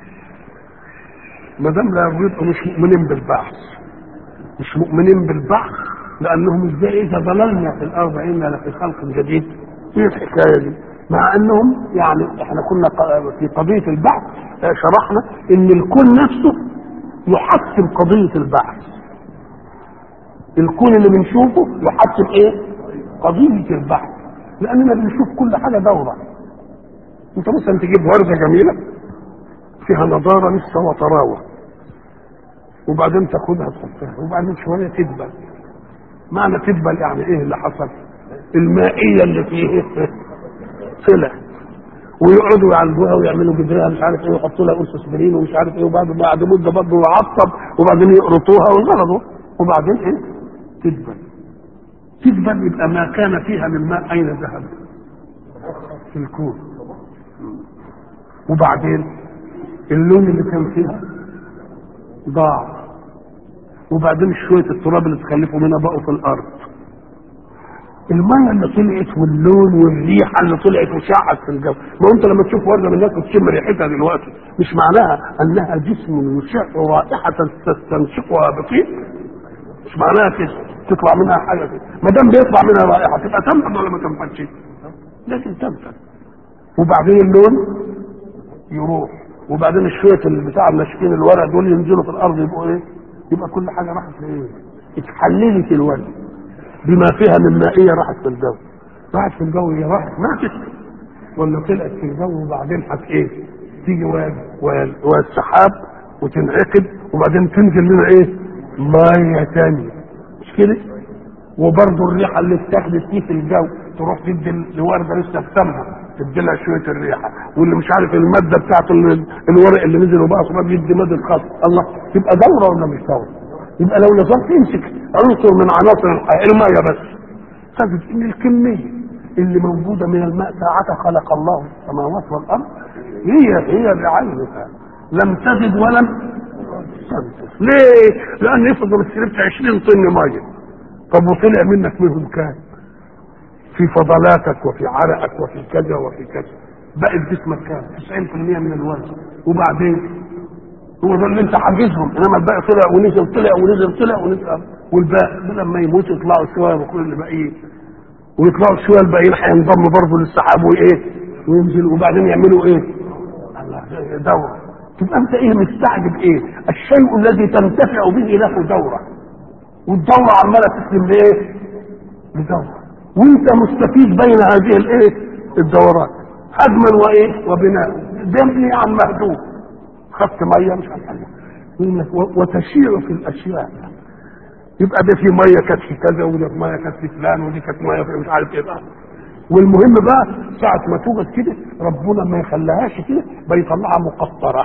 ما دام لا يرجون مش مؤمنين بالبعث، مش مؤمنين بالبعث لانهم ازاي اذا ضللنا في الارض انا لفي خلق جديد. ايه الحكايه دي؟ مع انهم يعني احنا كنا في قضيه البعث شرحنا ان الكون نفسه يحكم قضيه البعث. الكون اللي بنشوفه يحكم ايه؟ قضيه البعث، لاننا بنشوف كل حاجه دوره. انت مثلا تجيب ورده جميله فيها نضاره لسه وطراوه، وبعدين تاخدها تحطها، وبعدين شويه تدبل. معنى تدبل يعني ايه اللي حصل؟ المائيه اللي فيه طلع، ويقعدوا يعالجوها ويعملوا جدرها مش عارف ايه ويحطوا لها قرص اسبرين ومش عارف ايه، وبعد بعد مده برضه يعصب وبعدين يقرطوها ويغلظوا وبعدين ايه؟ تدبل. تدبل يبقى ما كان فيها من ماء اين ذهب؟ في الكون. وبعدين اللون اللي كان فيها ضاع، وبعدين شويه التراب اللي تخلفوا منها بقوا في الارض. الميه اللي طلعت واللون والريحه اللي طلعت وشعت في الجو. ما انت لما تشوف ورده من الناس وتشم ريحتها دلوقتي مش معناها انها جسم يشع رائحه تستنشقها بطيء، مش معناها كده تطلع منها حاجه كده. ما دام بيطلع منها رائحه تبقى تنفد ولا ما تنفدش؟ لكن تنفد. وبعدين اللون يروح، وبعدين الشويه اللي بتاع الناشفين الورق دول ينزلوا في الارض يبقوا ايه؟ يبقى كل حاجه راحت لايه؟ اتحللت الورد بما فيها من مائيه راحت في الجو. راحت في الجو هي راحت ماتت ولا طلعت في الجو وبعدين حت ايه؟ تيجي والسحاب وتنعقد وبعدين تنزل لنا ايه؟ ميه ثانيه، مش كده؟ وبرضه الريحه اللي اتاخدت فيه في الجو تروح تدي الورده لسه بتمها تدي لها شويه الريحه، واللي مش عارف الماده بتاعت الورق اللي نزل وبقى صغير يدي ماده خاص. الله، تبقى دوره ولا مش دوره؟ يبقى لو نظرت يمسك عنصر من عناصر الحياه الميه بس تجد ان الكميه اللي موجوده من الماء ساعه خلق الله السماوات والارض هي هي بعينها لم تزد ولم تنقص. ليه؟ لان يفضل شربت عشرين طن ميه، طب وطلع منك منهم كام؟ في فضلاتك وفي عرقك وفي كذا وفي كذا بقت جسمك كام؟ تسعين في المية من الوزن. وبعدين هو ده اللي انت حاجزهم، انما الباقي طلع ونزل طلع ونزل طلع ونزل، والباقي لما يموتوا يطلعوا شويه وكل اللي باقيين، ويطلعوا شويه الباقيين هينضموا برضه للسحاب وايه؟ وينزلوا وبعدين يعملوا ايه؟ الله، دوره. تبقى انت ايه مستعجب ايه؟ الشيء الذي تنتفع به له دوره، والدوره عماله تسلم لايه؟ لدوره، وانت مستفيد بين هذه الايه؟ الدورات هدما وايه؟ وبناء. دمني عن مهدوم، خدت ميه مش عارف وتشيع في الاشياء. يبقى ده في ميه كانت في كذا وده في ميه كانت في فلان ودي كانت ميه في مش عارف ايه بقى. والمهم بقى ساعه ما توجد كده ربنا ما يخليهاش كده بيطلعها مقطره.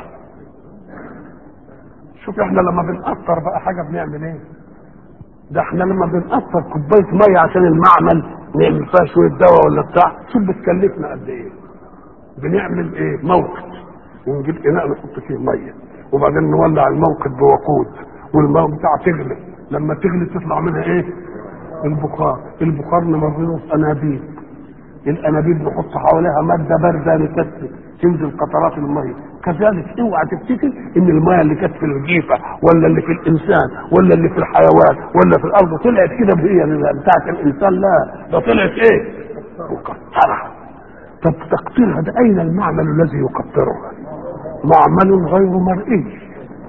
شوف احنا لما بنقطر بقى حاجه بنعمل ايه؟ ده احنا لما بنقطر كوبايه ميه عشان المعمل نعمل فيها شويه دواء ولا بتاع، شوف بتكلفنا قد ايه. بنعمل ايه؟ موقد، ونجيب اناء نحط فيه ميه، وبعدين نولع الموقد بوقود، والماء بتاع تغلي، لما تغلي تطلع منها ايه؟ البخار. البخار نمرره في انابيب، الانابيب نحط حواليها ماده بارده نكثف تنزل قطرات الميه. كذلك اوعى تفتكر ان الميه اللي كانت في الجيفه ولا اللي في الانسان ولا اللي في الحيوان ولا في الارض طلعت كده هي بتاعت الانسان، لا ده طلعت ايه؟ مقطره. طب تقطيرها ده اين المعمل الذي يقطرها؟ معمل غير مرئي.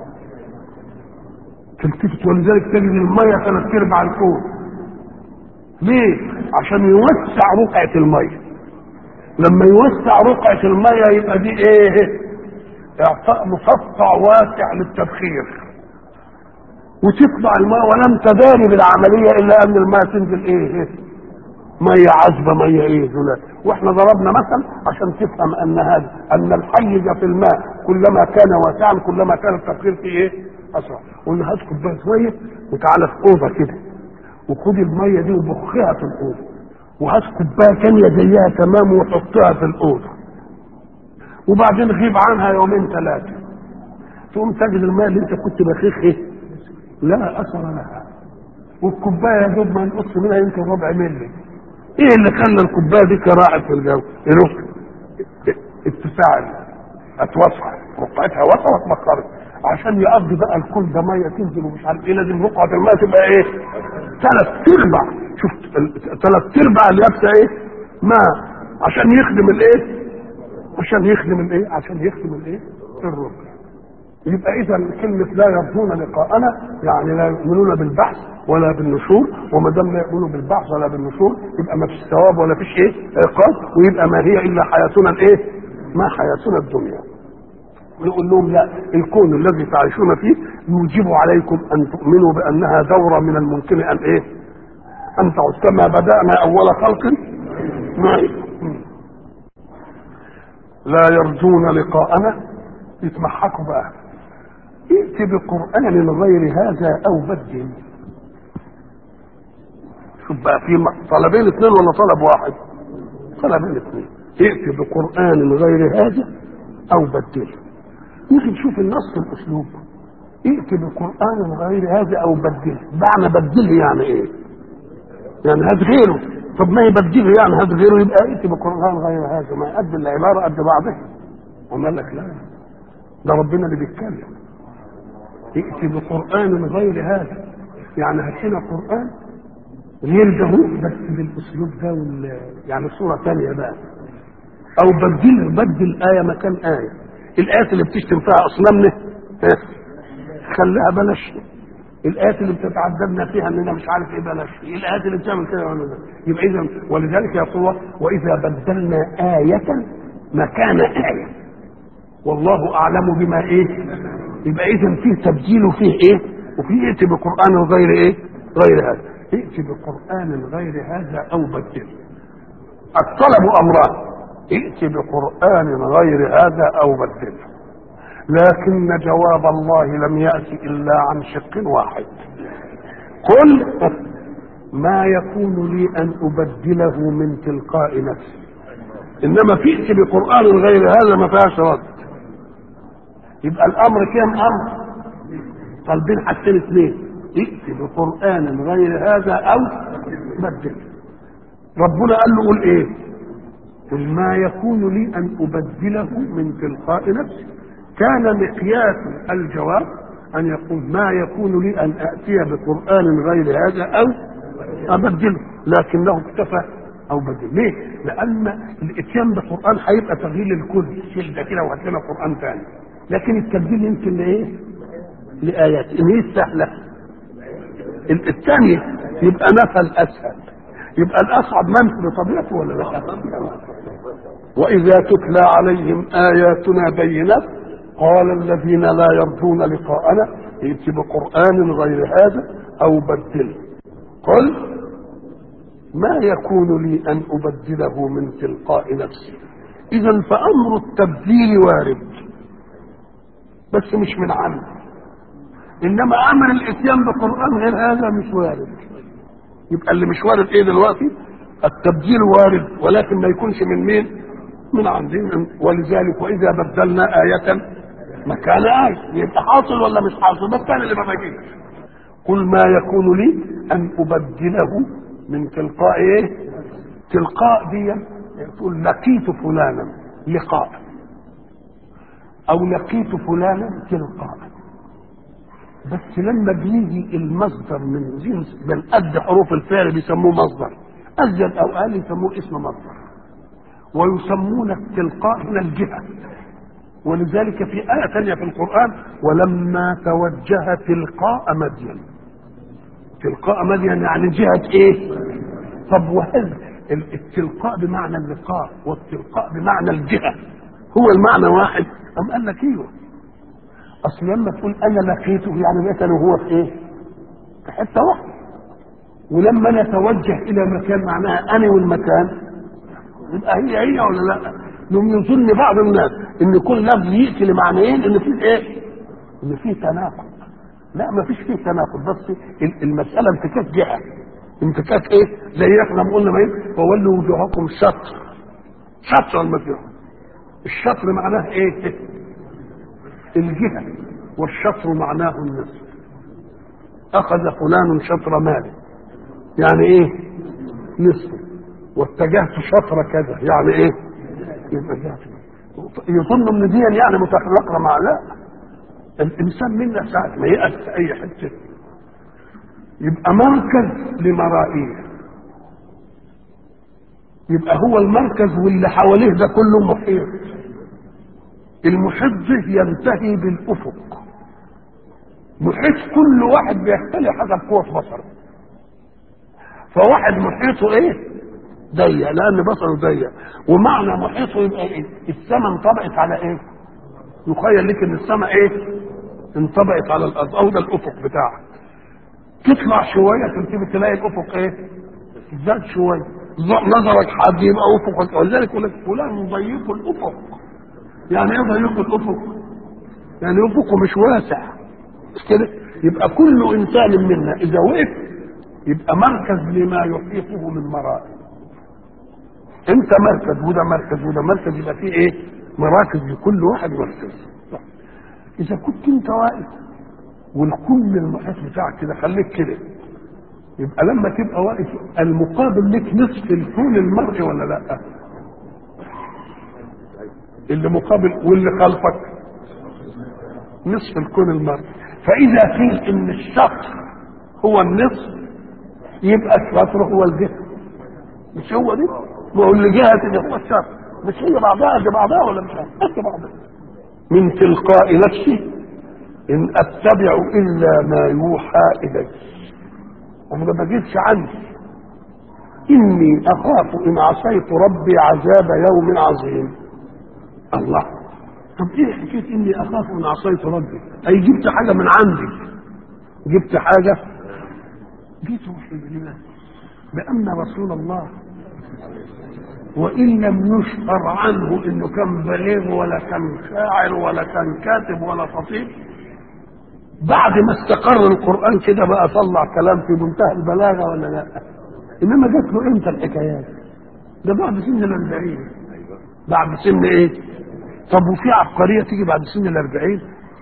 تلتفت ولذلك تجد الميه ثلاث ارباع الكون. ليه؟ عشان يوسع رقعه الميه. لما يوسع رقعه الميه يبقى دي ايه؟ اعطاء مسطع واسع للتبخير، وتطلع الماء ولم تداري بالعمليه الا ان الماء تنزل ايه؟ ميه عذبه، ميه ايه زلال. واحنا ضربنا مثل عشان تفهم ان هذا ان الحيز في الماء كلما كان واسعا كلما كان التبخير فيه ايه؟ اسرع. قلنا هات كوبايه ميه وتعالى في اوضه كده وخد الميه دي وبخها في الاوضه، وهات كوبايه ثانيه زيها تمام وحطها في الاوضه، وبعدين غيب عنها يومين ثلاثه تقوم تجد الماء اللي انت كنت بخيخ ايه؟ لا اثر لها، والكوبايه يا دوب ما ينقص منها يمكن ربع ملي. ايه اللي خلى الكوبايه دي كراعت في الجو؟ ايه اتساع اتوسع رقعتها وسع واتبخرت، عشان يقضي بقى الكل ده ميه تنزل ومش عارف ايه، لازم رقعه الماء تبقى ايه؟ ثلاث ارباع. شفت ثلاث ارباع اليابسه ايه؟ ماء، عشان يخدم الايه؟ عشان يخدم الايه؟ عشان يخدم الايه؟ الرقعه. يبقى اذا كلمه لا يرجون لقاءنا يعني لا يؤمنون بالبعث ولا بالنشور، وما دام لا يؤمنون بالبعث ولا بالنشور يبقى ما فيش ثواب ولا فيش ايه؟ عقاب، ويبقى ما هي الا حياتنا الايه؟ ما حياتنا الدنيا. ويقول لهم لا، الكون الذي تعيشون فيه يوجب عليكم ان تؤمنوا بانها دوره من الممكن ان ايه؟ ان تعود كما بدانا اول خلق نعيد. لا يرجون لقاءنا، يتمحكوا بقى، ائت بقرآن غير هذا او بدل. شوف بقى في طلبين اثنين ولا طلب واحد؟ طلبين اثنين. ائت بقرآن غير هذا او بدل. نيجي نشوف النص في الاسلوب، ائت بقرآن غير هذا او بدل، معنى بدل يعني ايه؟ يعني هات غيره. طب ما يبدله يعني هات غيره، يبقى ائت بقرآن غير هذا، ما يقد العبارة قد بعضها. وقال لك لا، ده ربنا اللي بيتكلم. ائت بقرآن غير هذا، يعني هات لنا قرآن غير ده بس بالاسلوب ده وال... يعني صورة ثانية بقى، او بدل بدل آية مكان آية. الآيات اللي بتشتم فيها أصنامنا خليها بلاش، الآيات اللي بتتعذبنا فيها اننا مش عارف ايه بلاش، الآيات اللي بتعمل كده ولا لا. يبقى اذا ولذلك يقول واذا بدلنا آية مكان آية والله اعلم بما ايه. يبقى اذا فيه تبديل وفيه ايه؟ وفيه ائت بقرآن غير ايه؟ غير هذا. ائت بقرآن غير هذا او بدل. الطلب امران، ائت بقرآن غير هذا او بدل. لكن جواب الله لم يأتي الا عن شق واحد، قل ما يكون لي ان ابدله من تلقاء نفسي. انما في ائت بقرآن غير هذا ما فيهاش رد. يبقى الامر كام امر؟ طالبين حاجتين اثنين، ائت بقرآن غير هذا او بدل. ربنا قال له قل ايه؟ قل ما يكون لي ان ابدله من تلقاء نفسي. كان مقياس الجواب ان يقول ما يكون لي ان اتي بقرآن غير هذا او ابدله، لكنه اكتفى او بدل. ليه؟ لان الاتيان بالقرآن هيبقى تغيير للكل، شيل ده كده وهات لنا قرآن ثاني. لكن التبديل يمكن لايه؟ لايات ان هي سهله. الثانيه يبقى مثل اسهل، يبقى الاصعب منفي بطبيعته ولا لا؟ واذا تتلى عليهم اياتنا بينات قال الذين لا يرجون لقاءنا ائت بقرآن غير هذا او بدله. قل ما يكون لي ان ابدله من تلقاء نفسي. اذا فامر التبديل وارد بس مش من عندي، انما امر الاتيان بقرآن غير هذا مش وارد. يبقى اللي مش وارد ايه دلوقتي؟ التبديل وارد ولكن ما يكونش من مين؟ من عندنا. ولذلك واذا بدلنا آية مكان آية، يبقى حاصل ولا مش حاصل؟ بس كان اللي ما بجيش. قل ما يكون لي ان ابدله من تلقاء ايه؟ تلقاء دي تقول لقيت فلانا لقاء او لقيت فلانا تلقاء. بس لما بيجي المصدر من جنس من قد حروف الفعل بيسموه مصدر، ازيد او اقل يسموه اسم مصدر. ويسمون التلقاء هنا الجهه. ولذلك في آية ثانية في القرآن ولما توجه تلقاء مدين. تلقاء مدين يعني جهة ايه؟ طب وهل التلقاء بمعنى اللقاء والتلقاء بمعنى الجهة هو المعنى واحد؟ أم قال لك ايوه. اصل لما تقول انا لقيته يعني مثلا هو في ايه؟ في حته واحده. ولما نتوجه الى مكان معناها انا والمكان، يبقى هي هي ولا لا؟ لم يظن بعض الناس ان كل لفظ ياتي لمعنيين ان فيه ايه؟ ان فيه تناقض. لا ما فيش فيه تناقض، بس المساله انفكاك جهه، انفكاك ايه؟ زي احنا ما قلنا ايه؟ فولوا وجوهكم الشطر، شطر المسجد. الشطر معناه ايه؟ الجهه، والشطر معناه النصف. اخذ فلان شطر ماله يعني ايه؟ نصفه. واتجهت شطر كذا يعني ايه؟ يبقى جهت. يظن ان دي يعني متفرقه مع لا. الانسان منا ساعه ما يأس في اي حته يبقى مركز لمرائيه، يبقى هو المركز واللي حواليه ده كله محيط. المحيط ده ينتهي بالافق، محيط كل واحد بيختلف حسب قوه بصره. فواحد محيطه ايه؟ ضيق، لان بصره ضيق. ومعنى محيطه يبقى ايه؟ السماء انطبقت على ايه؟ يخيل لك ان السماء ايه؟ انطبقت على الارض، او ده الافق بتاعك. تطلع شويه تنتبه تلاقي الافق ايه؟ زاد شويه، نظرك حد يبقى افقك. ولذلك يقول لك فلان ضيق الافق. يعني ايه ضيق الافق؟ يعني افقه مش واسع، مش كده؟ يبقى كل انسان منا اذا وقف يبقى مركز لما يحيطه من مرائي. انت مركز وده مركز وده مركز، يبقى فيه ايه؟ مراكز لكل واحد مركز. اذا كنت انت واقف والكل المحيط بتاعك كده، خليك كده، يبقى لما تبقى واقف المقابل لك نصف الكون المرئي ولا لا؟ اللي مقابل واللي خلفك نصف الكون المرئي. فاذا قيل ان الشطر هو النصف يبقى الشطر هو الجهه، مش هو دي؟ ما هو اللي جهه اللي هو الشطر، مش هي بعضها دي بعضها ولا مش هي بعضها؟ من تلقاء نفسي ان اتبع الا ما يوحى الي. انا ما بجيبش عني، اني اخاف ان عصيت ربي عذاب يوم عظيم. الله، طب ايه حكايه اني اخاف ان عصيت ربي؟ اي جبت حاجه من عندي، جبت حاجه جيت لله بان رسول الله وان لم يشهر عنه انه كان بليغ ولا كان شاعر ولا كان كاتب ولا خطيب، بعد ما استقر القرآن كده بقى طلع كلام في منتهى البلاغة ولا لا؟ إنما جات له إمتى الحكايات؟ ده بعد سن الأربعين. بعد سن إيه؟ طب وفي عبقرية تيجي بعد سن الأربعين؟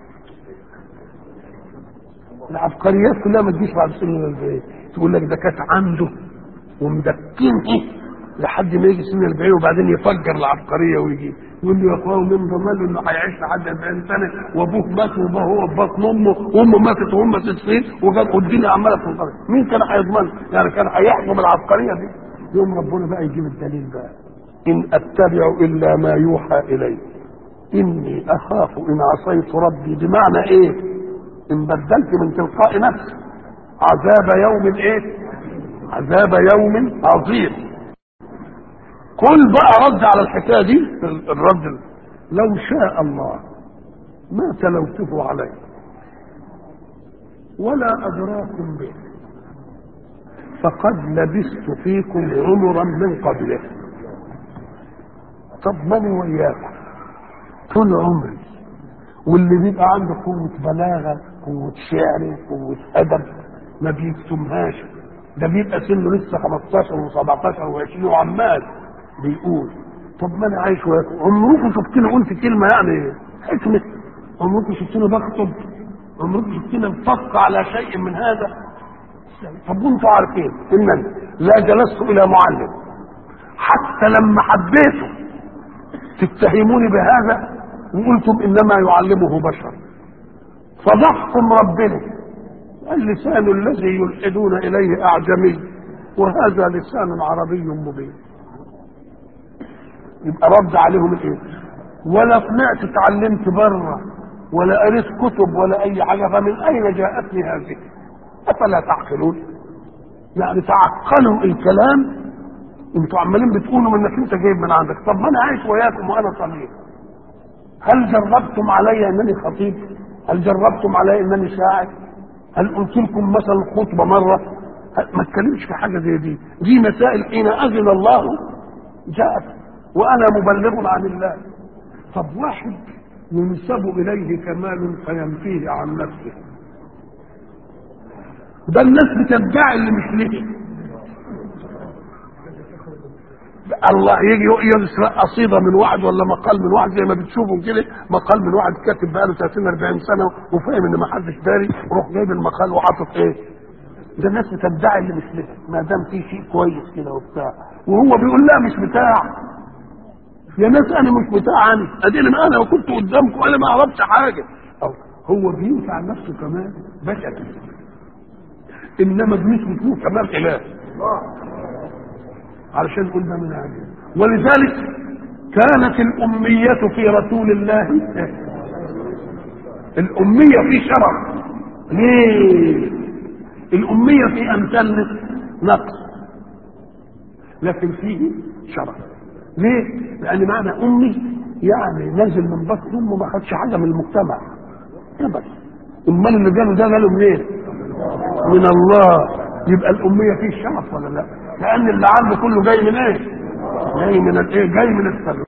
العبقريات كلها ما تجيش بعد سن الأربعين. تقول لك ده كانت عنده ومدكنه لحد ما يجي سن الأربعين وبعدين يفجر العبقرية ويجي يقول له يا اخويا من ضمن له انه هيعيش لحد أربعين سنه، وابوه مات وابوه هو في بطن امه، وامه ماتت وهم ستين، وجاب والدنيا عماله تنقلب. مين كان هيضمن؟ يعني كان هيحكم العبقريه دي؟ يوم ربنا بقى يجيب الدليل بقى، ان اتبع الا ما يوحى الي اني اخاف ان عصيت ربي. بمعنى ايه؟ ان بدلت من تلقاء نفسي عذاب يوم ايه؟ عذاب يوم عظيم. كل بقى رد على الحكايه دي الرد، لو شاء الله ما تلوته عليه ولا ادراكم به فقد لبثت فيكم عمرا من قبله. طب من وياكم طول عمري، واللي بيبقى عنده قوه بلاغه قوه شعر قوه ادب ما بيكتمهاش، ده بيبقى سنه لسه خمستاشر وسبعتاشر وعشرين وعمال بيقول. طب ما انا عايش وياكم، عمركم شفتني قلت كلمه يعني حكمه؟ عمركم شفتني بخطب؟ عمركم شفتني بفق على شيء من هذا؟ طب وانتم عارفين انني لا جلست الى معلم حتى لما حبيتوا تتهموني بهذا وقلتم انما يعلمه بشر، فضحكم ربنا اللسان الذي يلحدون اليه اعجمي وهذا لسان عربي مبين. يبقى رد عليهم الايه؟ ولا طلعت اتعلمت بره ولا قريت كتب ولا اي حاجه، فمن اين جاءتني هذه؟ افلا تعقلون؟ يعني تعقلوا الكلام. انتوا عمالين بتقولوا انك انت جايب من عندك. طب ما انا عايش وياكم وانا صغير، هل جربتم علي انني خطيب؟ هل جربتم علي انني شاعر؟ هل قلت لكم مثلا خطبه مره؟ ما اتكلمش في حاجه زي دي. دي مسائل حين اذن الله جاءت وانا مبلغ عن الله. طب واحد ينسب اليه كمال فينفيه عن نفسه، ده الناس بتدعي اللي مش ليه. الله يجي يسرق قصيده من واحد ولا مقال من واحد زي ما بتشوفوا كده، مقال من واحد كاتب بقاله ثلاثين أربعين سنه وفاهم ان ما حدش داري، وروح جايب المقال وحاطط ايه؟ ده الناس بتدعي اللي مش ليه ما دام في شيء كويس كده وبتاع، وهو بيقول لا مش بتاع. يا ناس انا مش بتاعني، اديني انا وكنت قدامكم انا ما اعرفش حاجه. أو هو بينفع نفسه كمان بشر، انما بنسبه فيه كمان اله علشان كل ده من عجل. ولذلك كانت الأمية في رسول الله، الأمية في شرف. ليه؟ الأمية في أمثال نقص لكن فيه شرف. ليه؟ لأن معنى أمي يعني نازل من بطن أمه ما خدش حاجة من المجتمع بس. أمال اللي قالوا ده قالوا منين؟ من الله. يبقى الأمية فيه شرف ولا لا؟ لأن اللي عنده كله جاي من ايه؟ جاي من الايه؟ جاي من السر.